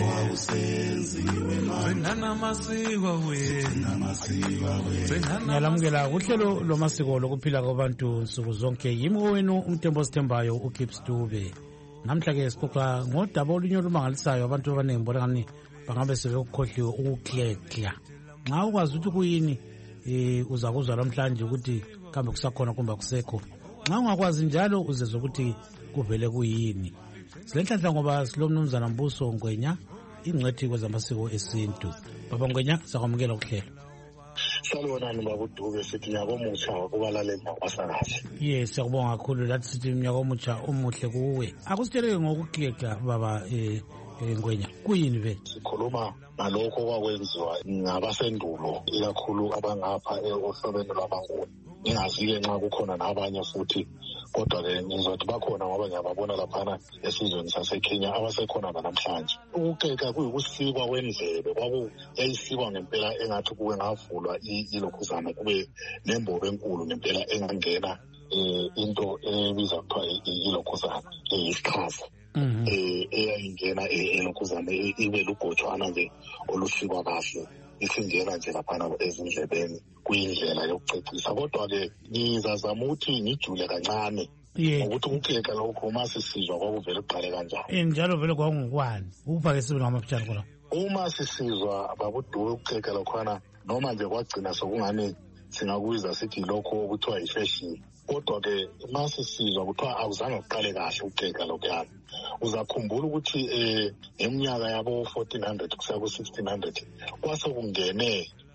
gcina namasiko wethu. Ngiyalamukela kuhlelo lomasiko lokuphila kwabantu nsuku zonke. Yimi wenu umthembo sithembayo uKips Dube. Namhla ke sixoxa ngodaba olunye olumangalisayo. Abantu abaningi bona ngani bangabe sebekukhohliwe ukuklekla. Nxa ukwazi ukuthi kuyini eh uza kuzwa namhlanje ukuthi kambe kusakhona kumbe akusekho. Nxa ungakwazi njalo uzezwe ukuthi kuvele kuyini. Silenhlanhla ngoba silomnumzana Mbuso Ngwenya ingcwethi kwezamasiko esintu. Baba Ngwenya sakwamukela ukuhlela. Salibonani babudube sithi nyaka omutsha kubalaleli nabasakazi. Yes, siyabonga kakhulu lathi sithi nyaka omutsha omuhle kuwe. Akusitheleke ngokukleka baba eh Ngwenya kuyini ve? Sikhuluma nalokho kwakwenziwa ngabasendulo ikakhulu abangapha ohlobeni lwabanguni. Ngingazi-ke nxa kukhona nabanye futhi kodwa-ke ngizothi bakhona ngoba ngiyababona laphana esizweni saseKenya abasekhona namhlanje. Ukukeka kuyikusikwa kwendlebe kwakuyayisikwa ngempela engathi kuke ngavulwa ilokhuzana kube nembobo enkulu ngempela engangena into ebizwa kuthiwa ilokhuzana isikhafu. eh eyayingena elokhuzana ibe lugotshwana nje olusikwa kahle isingena nje laphana ezindlebeni kuyindlela yokucecisa. Kodwa-ke ngizazama ukuthi ngijule kancane ukuthi ukukeka lokho uma sisizwa kwakuvele kuqale kanjani. Njalo vele kwakungokwani ukufake sibe ngamafitshane khona. Uma sisizwa babuduwe ukukeka lokhwana noma nje kwagcina sokungani singakubiza sithi lokho okuthiwa yi-fashion. Kodwa-ke uma sisizwa kuthiwa akuzange kuqale kahle ukukeka lokhuyana. Uzakhumbula ukuthi eminyaka yabo fourteen hundred kusiya ku sixteen hundred kwase kungene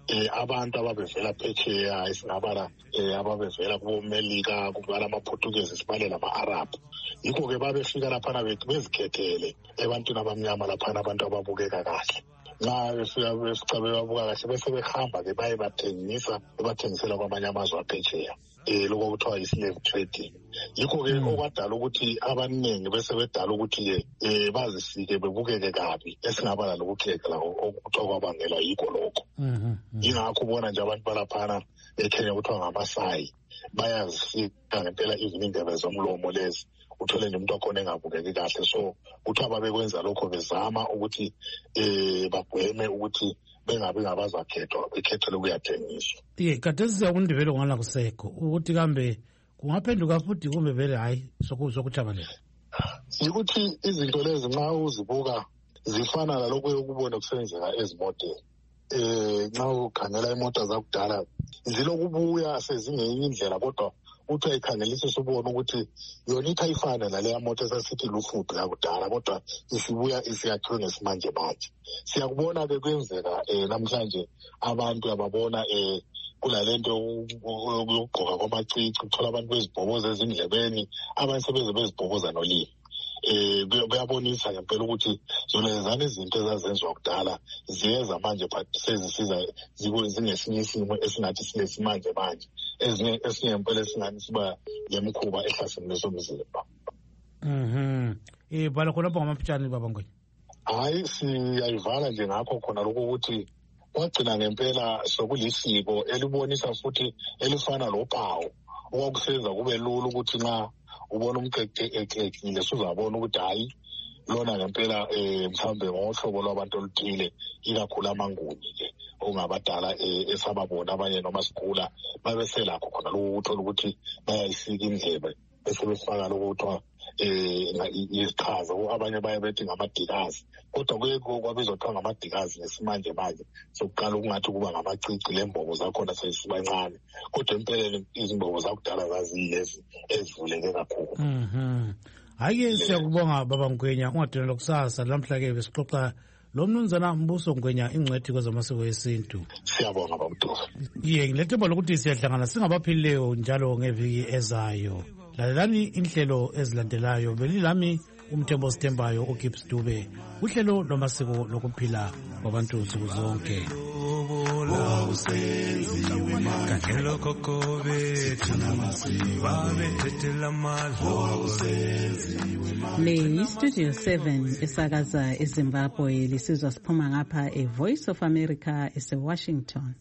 eh abantu ababevela phetsheya esingabala eh ababevela kuMelika kubala amaPortuguese sibale lama-Arab yikho ke babefika laphana bethu bezikhethele ebantwini abamnyama laphana abantu ababukeka kahle nxa befika besicabe babuka kahle bese behamba ke baye bathengisa bathengisela kwamanye amazwe aphetsheya eh lokho kuthiwa yi-slave trading yikho ke okwadala ukuthi abaningi bese bedala ukuthi ke eh bazisike bebukeke kabi esingabala lokukhekha la okuthiwa kwabangela yikho lokho yingakho ubona nje abantu balaphana eKenya kuthiwa ngamasayi bayazisika ngempela even indebe zomlomo lezi uthole nje umuntu wakhona engabukeki kahle so kuthiwa babekwenza lokho bezama ukuthi eh bagweme ukuthi bengabi ngabazakhethwa bekhethele ukuyathengiswa. Ye khathesi siyakundibele ngala kusekho ukuthi kambe kungaphenduka futhi kumbe vele hayi sokuchabalela. Yikuthi izinto lezi nxa uzibuka zifana lalokho ukubona kusenzeka ezimoteni. Eh nxa ukhangela imota zakudala zilokubuya sezingenye indlela kodwa uthi ayikhangelise ubone ukuthi yona ikhayifana naleya moto esasithi lufudu yakudala kodwa isibuya isiyakhiwe ngesimanje manje. Siyakubona ke kwenzeka eh namhlanje abantu ababona eh kulalento yokugqoka kwamacici uthola abantu bezibhoboza ezindlebeni abanye sebeze bezibhoboza nolimi. Eh kuyabonisa ngempela ukuthi zona lezana izinto ezazenziwa kudala ziyeza manje but sezisiza zingesinye isimo esingathi sinesimanje manje ezinye esinye ngempela esingani siba lemkhuba ehlasini somzimba. Mhm. Eh bala khona lapho ngamaphitshani baba Ngwenya. Hayi siyayivala nje ngakho khona lokho ukuthi kwagcina ngempela sokulisiko elibonisa futhi elifana lophawu okwakusenza kube lula ukuthi nxa ubona umkekekekile suzabona ukuthi hayi lona ngempela eh mhlambe ngohlobo lwabantu oluthile ikakhulu amanguni ke ongabadala esababona abanye noma sikhula babeselakho khona lokho uthola ukuthi bayayisika indlebe bese befaka lokho kuthiwa eh isichaza abanye baye bethi ngamadikazi kodwa kuyeko kwabizwa kuthiwa ngamadikazi ngesimanje manje sokuqala ukungathi kuba ngamacici lembobo zakhona sesibancane kodwa empeleni izimbobo zakudala zaziyilezi ezivuleke kakhulu. Mhm. Hayi siyakubonga baba Ngwenya ungadinela kusasa namhla-ke besixoxa lo mnumzana Mbuso Ngwenya ingcwethi kwezamasiko esintu. Siyabonga babudala. Ye ngilethemba lokuthi siyahlangana singabaphilileyo njalo ngeviki ezayo. Lalelani inhlelo ezilandelayo belilami umthembo sithembayo uGibbs Dube uhlelo lwamasiko lokuphila kwabantu nsuku zonke. Le iStudio seven esakaza eZimbabwe lisizwa siphuma ngapha eVoice of America eseWashington.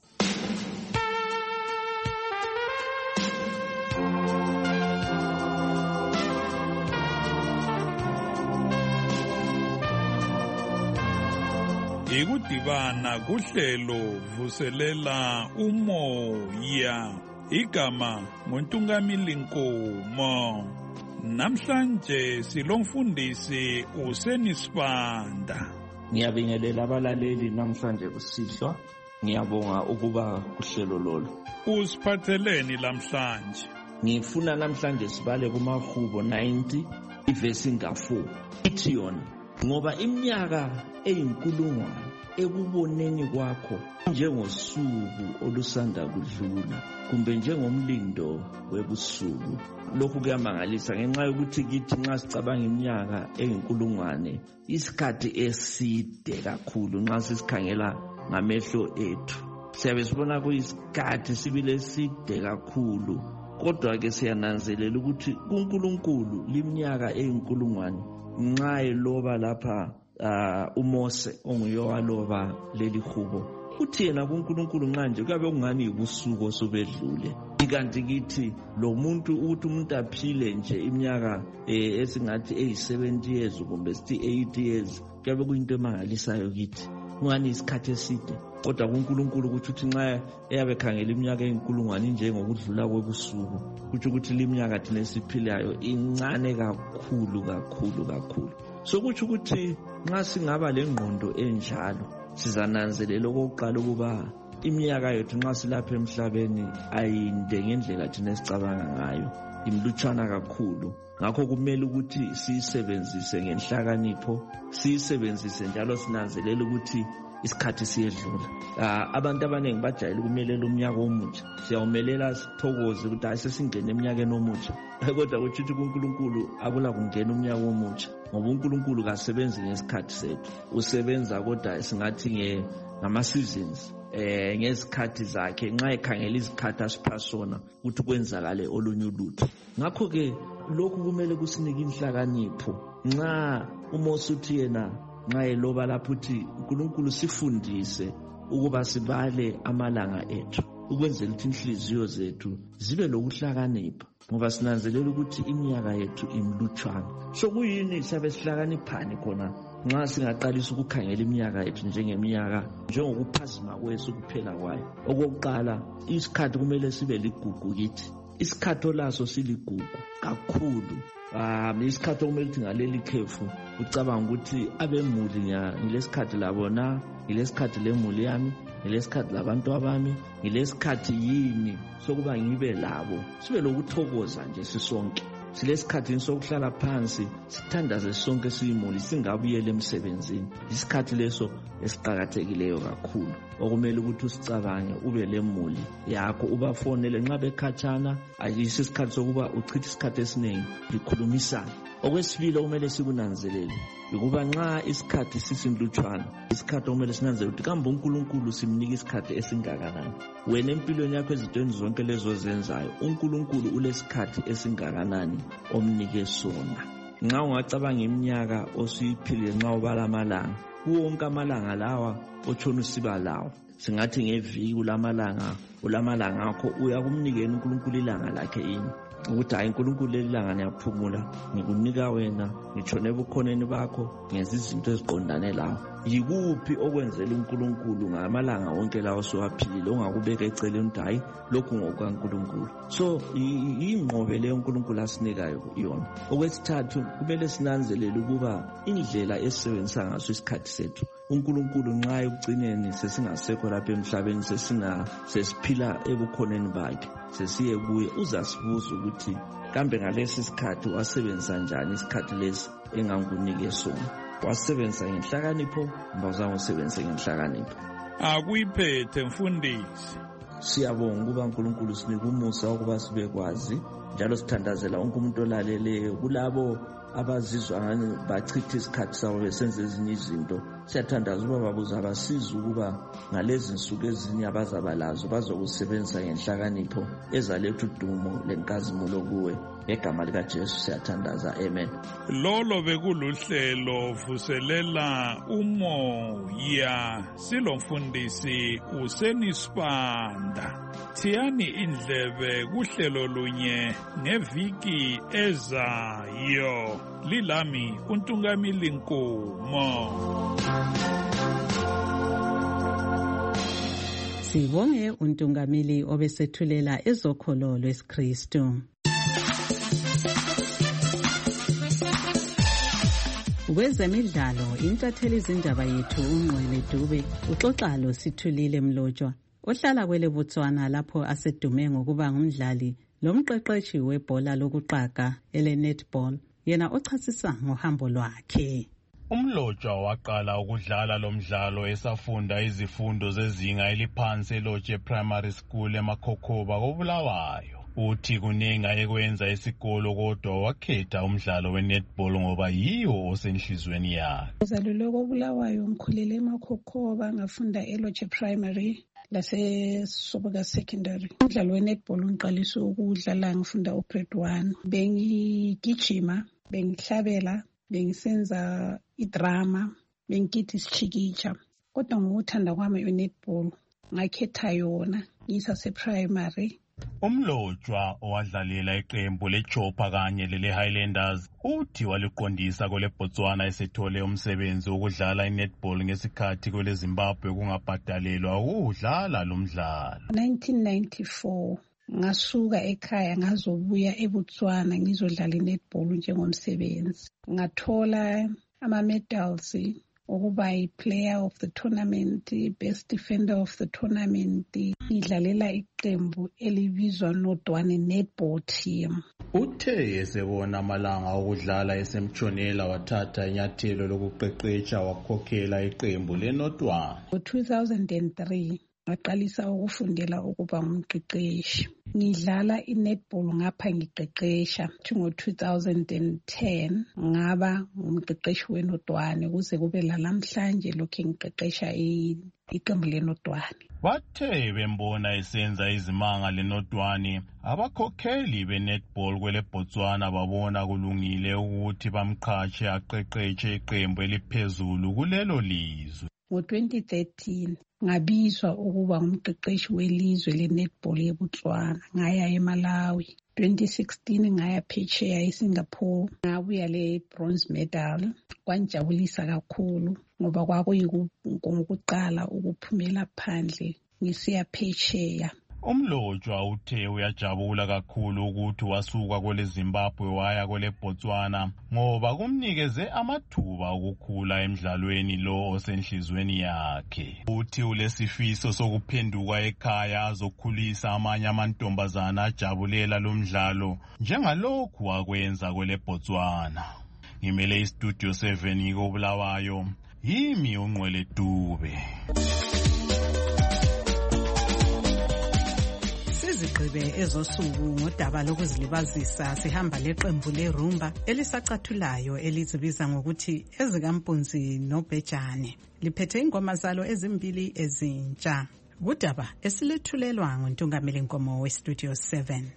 Ikudibana kuhlelo vuselela umoya igama ngoNtungamili Nkomo. Namhlanje silomfundisi uSenisibanda. Ngiyabingelela abalaleli namhlanje kusihlwa. Ngiyabonga ukuba kuhlelo lolo. Usiphatheleni namhlanje? Ngifuna namhlanje sibale kumahubo ninety ivesi nga-four. Ithi yona ngoba iminyaka eyinkulungwane ekuboneni kwakho njengosuku olusanda kudlula kumbe njengomlindo webusuku. Lokhu kuyamangalisa ngenxa yokuthi kithi nxa sicabanga iminyaka eyinkulungwane isikhathi eside kakhulu nxa sisikhangela ngamehlo ethu siyabe sibona kuyisikhathi sibile eside kakhulu kodwa ke siyananzelela ukuthi kuNkulunkulu liminyaka eyinkulungwane nxa eloba lapha uh, uMose onguye waloba leli hubo uthi yena kuNkulunkulu nxa nje kuyabe kungani yibusuku osobedlule ikanti kithi lo muntu ukuthi umuntu aphile nje iminyaka eh, esingathi eyi-seventy years kumbe sithi eighty years kuyabe kuyinto emangalisayo kithi kungani isikhathi eside kodwa kuNkulunkulu ukuthi uthi nxa eyabe khangela iminyaka eyinkulungwane njengokudlula kwebusuku kuthi ukuthi liminyaka thina esiphilayo incane kakhulu kakhulu kakhulu so kuthi ukuthi nxa singaba lengqondo enjalo sizananzelela okokuqala ukuba iminyaka yethu nxa silapha emhlabeni ayinde ngendlela thina esicabanga ngayo imlutshwana kakhulu ngakho kumele ukuthi siyisebenzise ngenhlakanipho siyisebenzise njalo sinanzelela ukuthi isikhathi siyedlula. Uh, abantu abaningi bajayele ukumelela umnyaka omutsha. Siyawumelela sithokoze ukuthi hayi sesingene eminyakeni omutsha. Kodwa kuthi kuNkulunkulu akula kungena umnyaka omutsha ngoba uNkulunkulu kasebenzi ngesikhathi sethu. Usebenza kodwa singathi nge ngama seasons. Eh ngezikhathi zakhe nxa ekhangela izikhathi asipha sona ukuthi kwenzakale olunye ulutho. Ngakho ke lokhu kumele kusinike inhlakanipho. Nxa uMose uthi yena nxa eloba lapho uthi uNkulunkulu sifundise ukuba sibale amalanga ethu ukwenzela ukuthi inhliziyo zethu zibe lokuhlakanipha ngoba sinanzelela ukuthi iminyaka yethu imlutshwana. So kuyini sabe sihlakaniphani khona nxa singaqalisa ukukhangela iminyaka yethu njengeminyaka njengokuphazima kwesu kuphela kwayo. Okokuqala isikhathi kumele sibe ligugu kithi. Isikhathi olaso siligugu kakhulu. Um isikhathi okumele ukuthi ngaleli khefu ucabanga ukuthi abemuli ngilesikhathi labona, ngilesikhathi lemuli yami, ngilesikhathi labantu abami, ngilesikhathi yini sokuba ngibe labo. Sibe lokuthokoza nje sisonke. Silesikhathi sokuhlala phansi sithandaze sonke siyimuli singabuyele emsebenzini. Isikhathi leso esiqhakathekileyo kakhulu okumele ukuthi usicabange ube lemuli yakho ubafonele nxa bekhatshana. Ayisi isikhathi sokuba uchithe isikhathi esiningi likhulumisana. Okwesibili okumele sikunanzelele ukuba nxa isikhathi sisimlutshwana isikhathi okumele sinanzelele ukuthi kambe uNkulunkulu simnika isikhathi esingakanani. Wena empilweni yakho ezintweni zonke lezo zenzayo uNkulunkulu ulesikhathi esingakanani omnike sona. Nxa ungacabanga iminyaka osuyiphile nxa ubala amalanga wonke amalanga lawa otshona usiba lawo singathi ngeviki ulamalanga ulamalanga akho uyakumnikela uNkulunkulu ilanga lakhe ini ukuthi hayi uNkulunkulu lelilanga niyaphumula ngikunika wena ngitshone ebukhoneni bakho ngenza izinto eziqondane lawo. Yikuphi okwenzela uNkulunkulu ngamalanga wonke lawo sowaphilile ongakubeka eceleni ukuthi hayi lokhu ngokukaNkulunkulu. So ingqobe leyo uNkulunkulu asinikayo yona. Okwesithathu kumele sinanzelele ukuba indlela esisebenzisa ngaso isikhathi sethu uNkulunkulu nxa ekugcineni sesingasekho lapha emhlabeni sesina sesiphila ebukhoneni bakhe sesiye kuye uzasibuza ukuthi kambe ngalesi sikhathi wasebenzisa njani isikhathi lesi engangunike sona. Wasebenzisa ngenhlakanipho mbazange usebenzise ngenhlakanipho. Akuyiphethe mfundisi. Siyabonga ukuba uNkulunkulu sinika umusa ukuba sibe kwazi njalo sithandazela wonke umuntu olaleleyo kulabo abazizwa ngani bachitha isikhathi sabo besenza ezinye izinto. Siyathandaza ukuba babuza abasiza ukuba ngalezi nsuku ezinye abazabalazo bazokusebenzisa ngenhlakanipho ezaletha udumo lenkazimulo kuwe. Ngegama lika Jesu siyathandaza, amen. Lolo bekuluhlelo vuselela umoya silomfundisi uSenisibanda. Thiyani indlebe kuhlelo lunye ngeviki ezayo. Lilami uNtungamili Nkomo. Sibonge uNtungamili obesethulela ezokholo lwesikristu. Kwezemidlalo intatheli izindaba yethu uNgqwele Dube uxoxa lo Sithulile Mlotshwa ohlala kwele Botswana lapho asedume ngokuba ngumdlali lomqeqeshi webhola lokuqaga ele netball. Yena ochasisa ngohambo lwakhe. Umlotshwa waqala ukudlala lo mdlalo esafunda izifundo zezinga eliphansi eLotshe Primary School eMakhokhoba koBulawayo. Uthi kuningi ayekwenza esikolo kodwa wakhetha umdlalo wenetball ngoba yiwo osenhlizweni yakhe. Ngizalelwe koBulawayo ngikhulele eMakhokhoba ngafunda eLotshe Primary lase Soboka Secondary. Umdlalo wenetball ngiqalise ukudlala ngifunda ugrade one. Bengigijima, bengihlabela, bengisenza idrama, bengigida isichikicha. Kodwa ngokuthanda kwami unetball ngakhetha yona ngisase primary. Umlotshwa owadlalela iqembu leChopper kanye lele Highlanders uthi waliqondisa kwele Botswana esethole umsebenzi wokudlala inetball ngesikhathi kwele Zimbabwe kungabhadalelwa ukudlala lo mdlalo. nineteen ninety-four ngasuka ekhaya ngazobuya eBotswana ngizodlala inetball njengomsebenzi. Ngathola ama medals ukuba yi-player of the tournament, best defender of the tournament. Ngidlalela iqembu elibizwa Nodwane netball team. Uthe esebona amalanga okudlala esemtshonela wathatha inyathelo lokuqeqesha wakhokhela iqembu leNodwane. Ngo-two thousand three ngaqalisa ukufundela ukuba ngumqeqeshi. Ngidlala i-netball ngapha ngiqeqesha. Ngo-two thousand ten ngaba ngumqeqeshi weNodwane kuze kube lalamhlanje lokhu ngiqeqesha iqembu leNodwane. Bathe bembona esenza izimanga leNodwane, abakhokheli be-netball kwele Botswana babona kulungile ukuthi bamqhatshe aqeqeshe iqembu eliphezulu kulelo lizwe. Ngo-twenty thirteen ngabizwa ukuba ngumqeqeshi welizwe le-netball yeBotswana, ngaya eMalawi. twenty sixteen ngaya phesheya eSingapore, ngabuya le-bronze medal. Kwanjabulisa kakhulu ngoba kwakuyiqala ukuphumela phandle ngisiya phesheya. Umlotshwa uthe uyajabula kakhulu ukuthi wasuka kwele Zimbabwe waya kwele Botswana ngoba kumnikeze amathuba okukhula emidlalweni lo osenhlizweni yakhe. Uthi ulesifiso sokuphenduka ekhaya azokhulisa amanye amantombazana ajabulela lo mdlalo njengalokhu wakwenza kwele Botswana. Ngimele istudio seven koBulawayo, yimi uNqwele Dube. Sizigqibe ezosuku ngodaba lokuzilibazisa sihamba leqembu leRumba elisacathulayo elizibiza ngokuthi ezikampunzi noBhejane. Liphethe ingoma zalo ezimbili ezintsha. Kudaba esilethulelwa nguNtungameli Nkomo weStudio seven.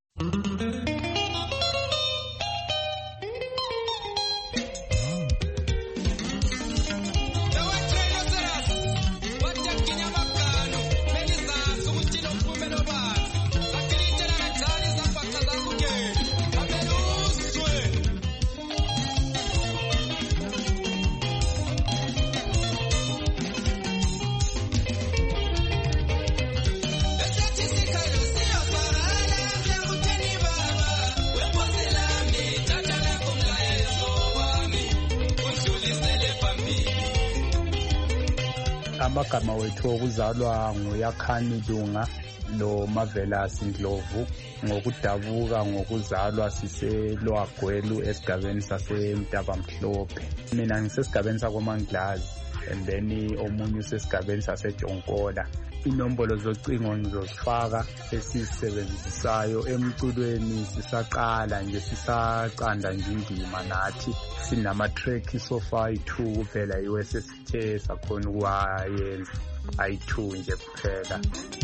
Amagama wethu okuzalwa nguYakhani Dunga lo Marvelous Ndlovu. Ngokudabuka ngokuzalwa siselwagwelu esigabeni saseMtabamhlophe. Mina ngisesigabeni sakoManglazi and then omunye usesigabeni saseJonkola. Inombolo zocingo ngizozifaka esizisebenzisayo emculweni sisaqala nje sisaqanda nje indima nathi sinama track so far two kuphela iwe sesithe sakhona ukwayenza ayi two nje kuphela.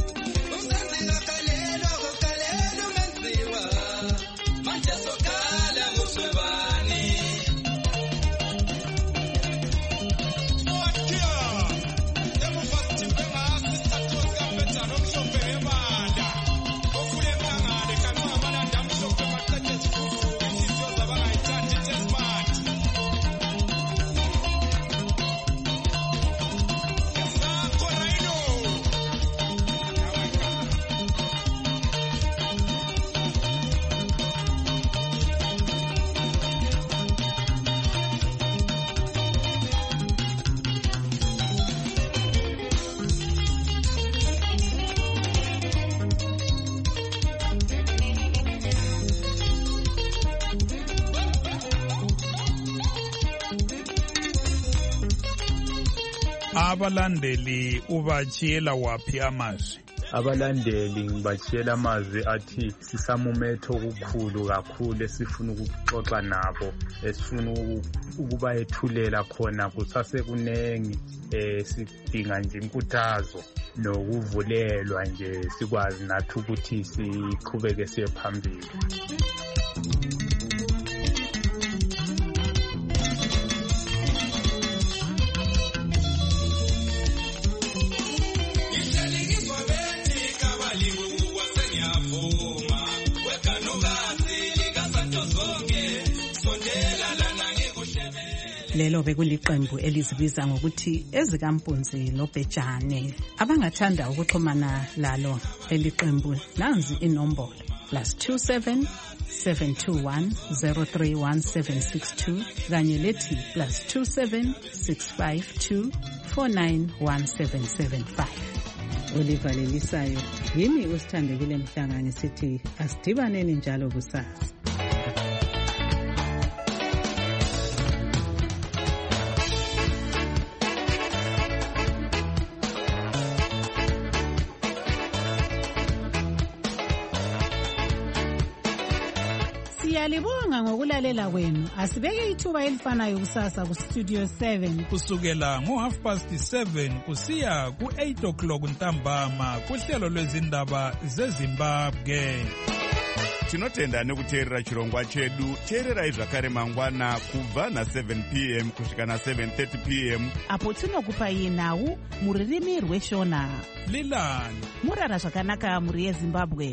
Abalandeli ubachiyela waphi amazwi? Abalandeli ngibachiyela amazwi athi sisamumetho okukhulu kakhulu esifuna ukuxoxa nabo, esifuna ukuba ethulela khona kusasekunengi, eh sidinga nje inkuthazo nokuvulelwa nje sikwazi nathi ukuthi siqhubeke siye phambili. Lelo bekuliqembu elizibiza ngokuthi ezikampunzi noBhejane. Abangathanda ukuxhumana lalo eliqembu nanzi inombolo plus two seven seven two one zero three one seven six two kanye lethi plus two seven six five two four nine one seven seven five. Oliver Lelisayo, yimi usithandekile Mhlanga ngisithi asidibaneni njalo kusasa. Siyalibonga ngokulalela kwenu. Asibeke ithuba elifanayo kusasa ku Studio seven. Kusukela ngo half past seven kusiya ku eight o'clock ntambama kuhlelo lwezindaba zeZimbabwe. Tinotenda nekuteerera chirongwa chedu. Teererai zvakare mangwana kubva na seven p m kusvika na seven thirty p m apo tinokupai nhau muririmi rweshona. Lilani Murara zvakanaka muri yeZimbabwe.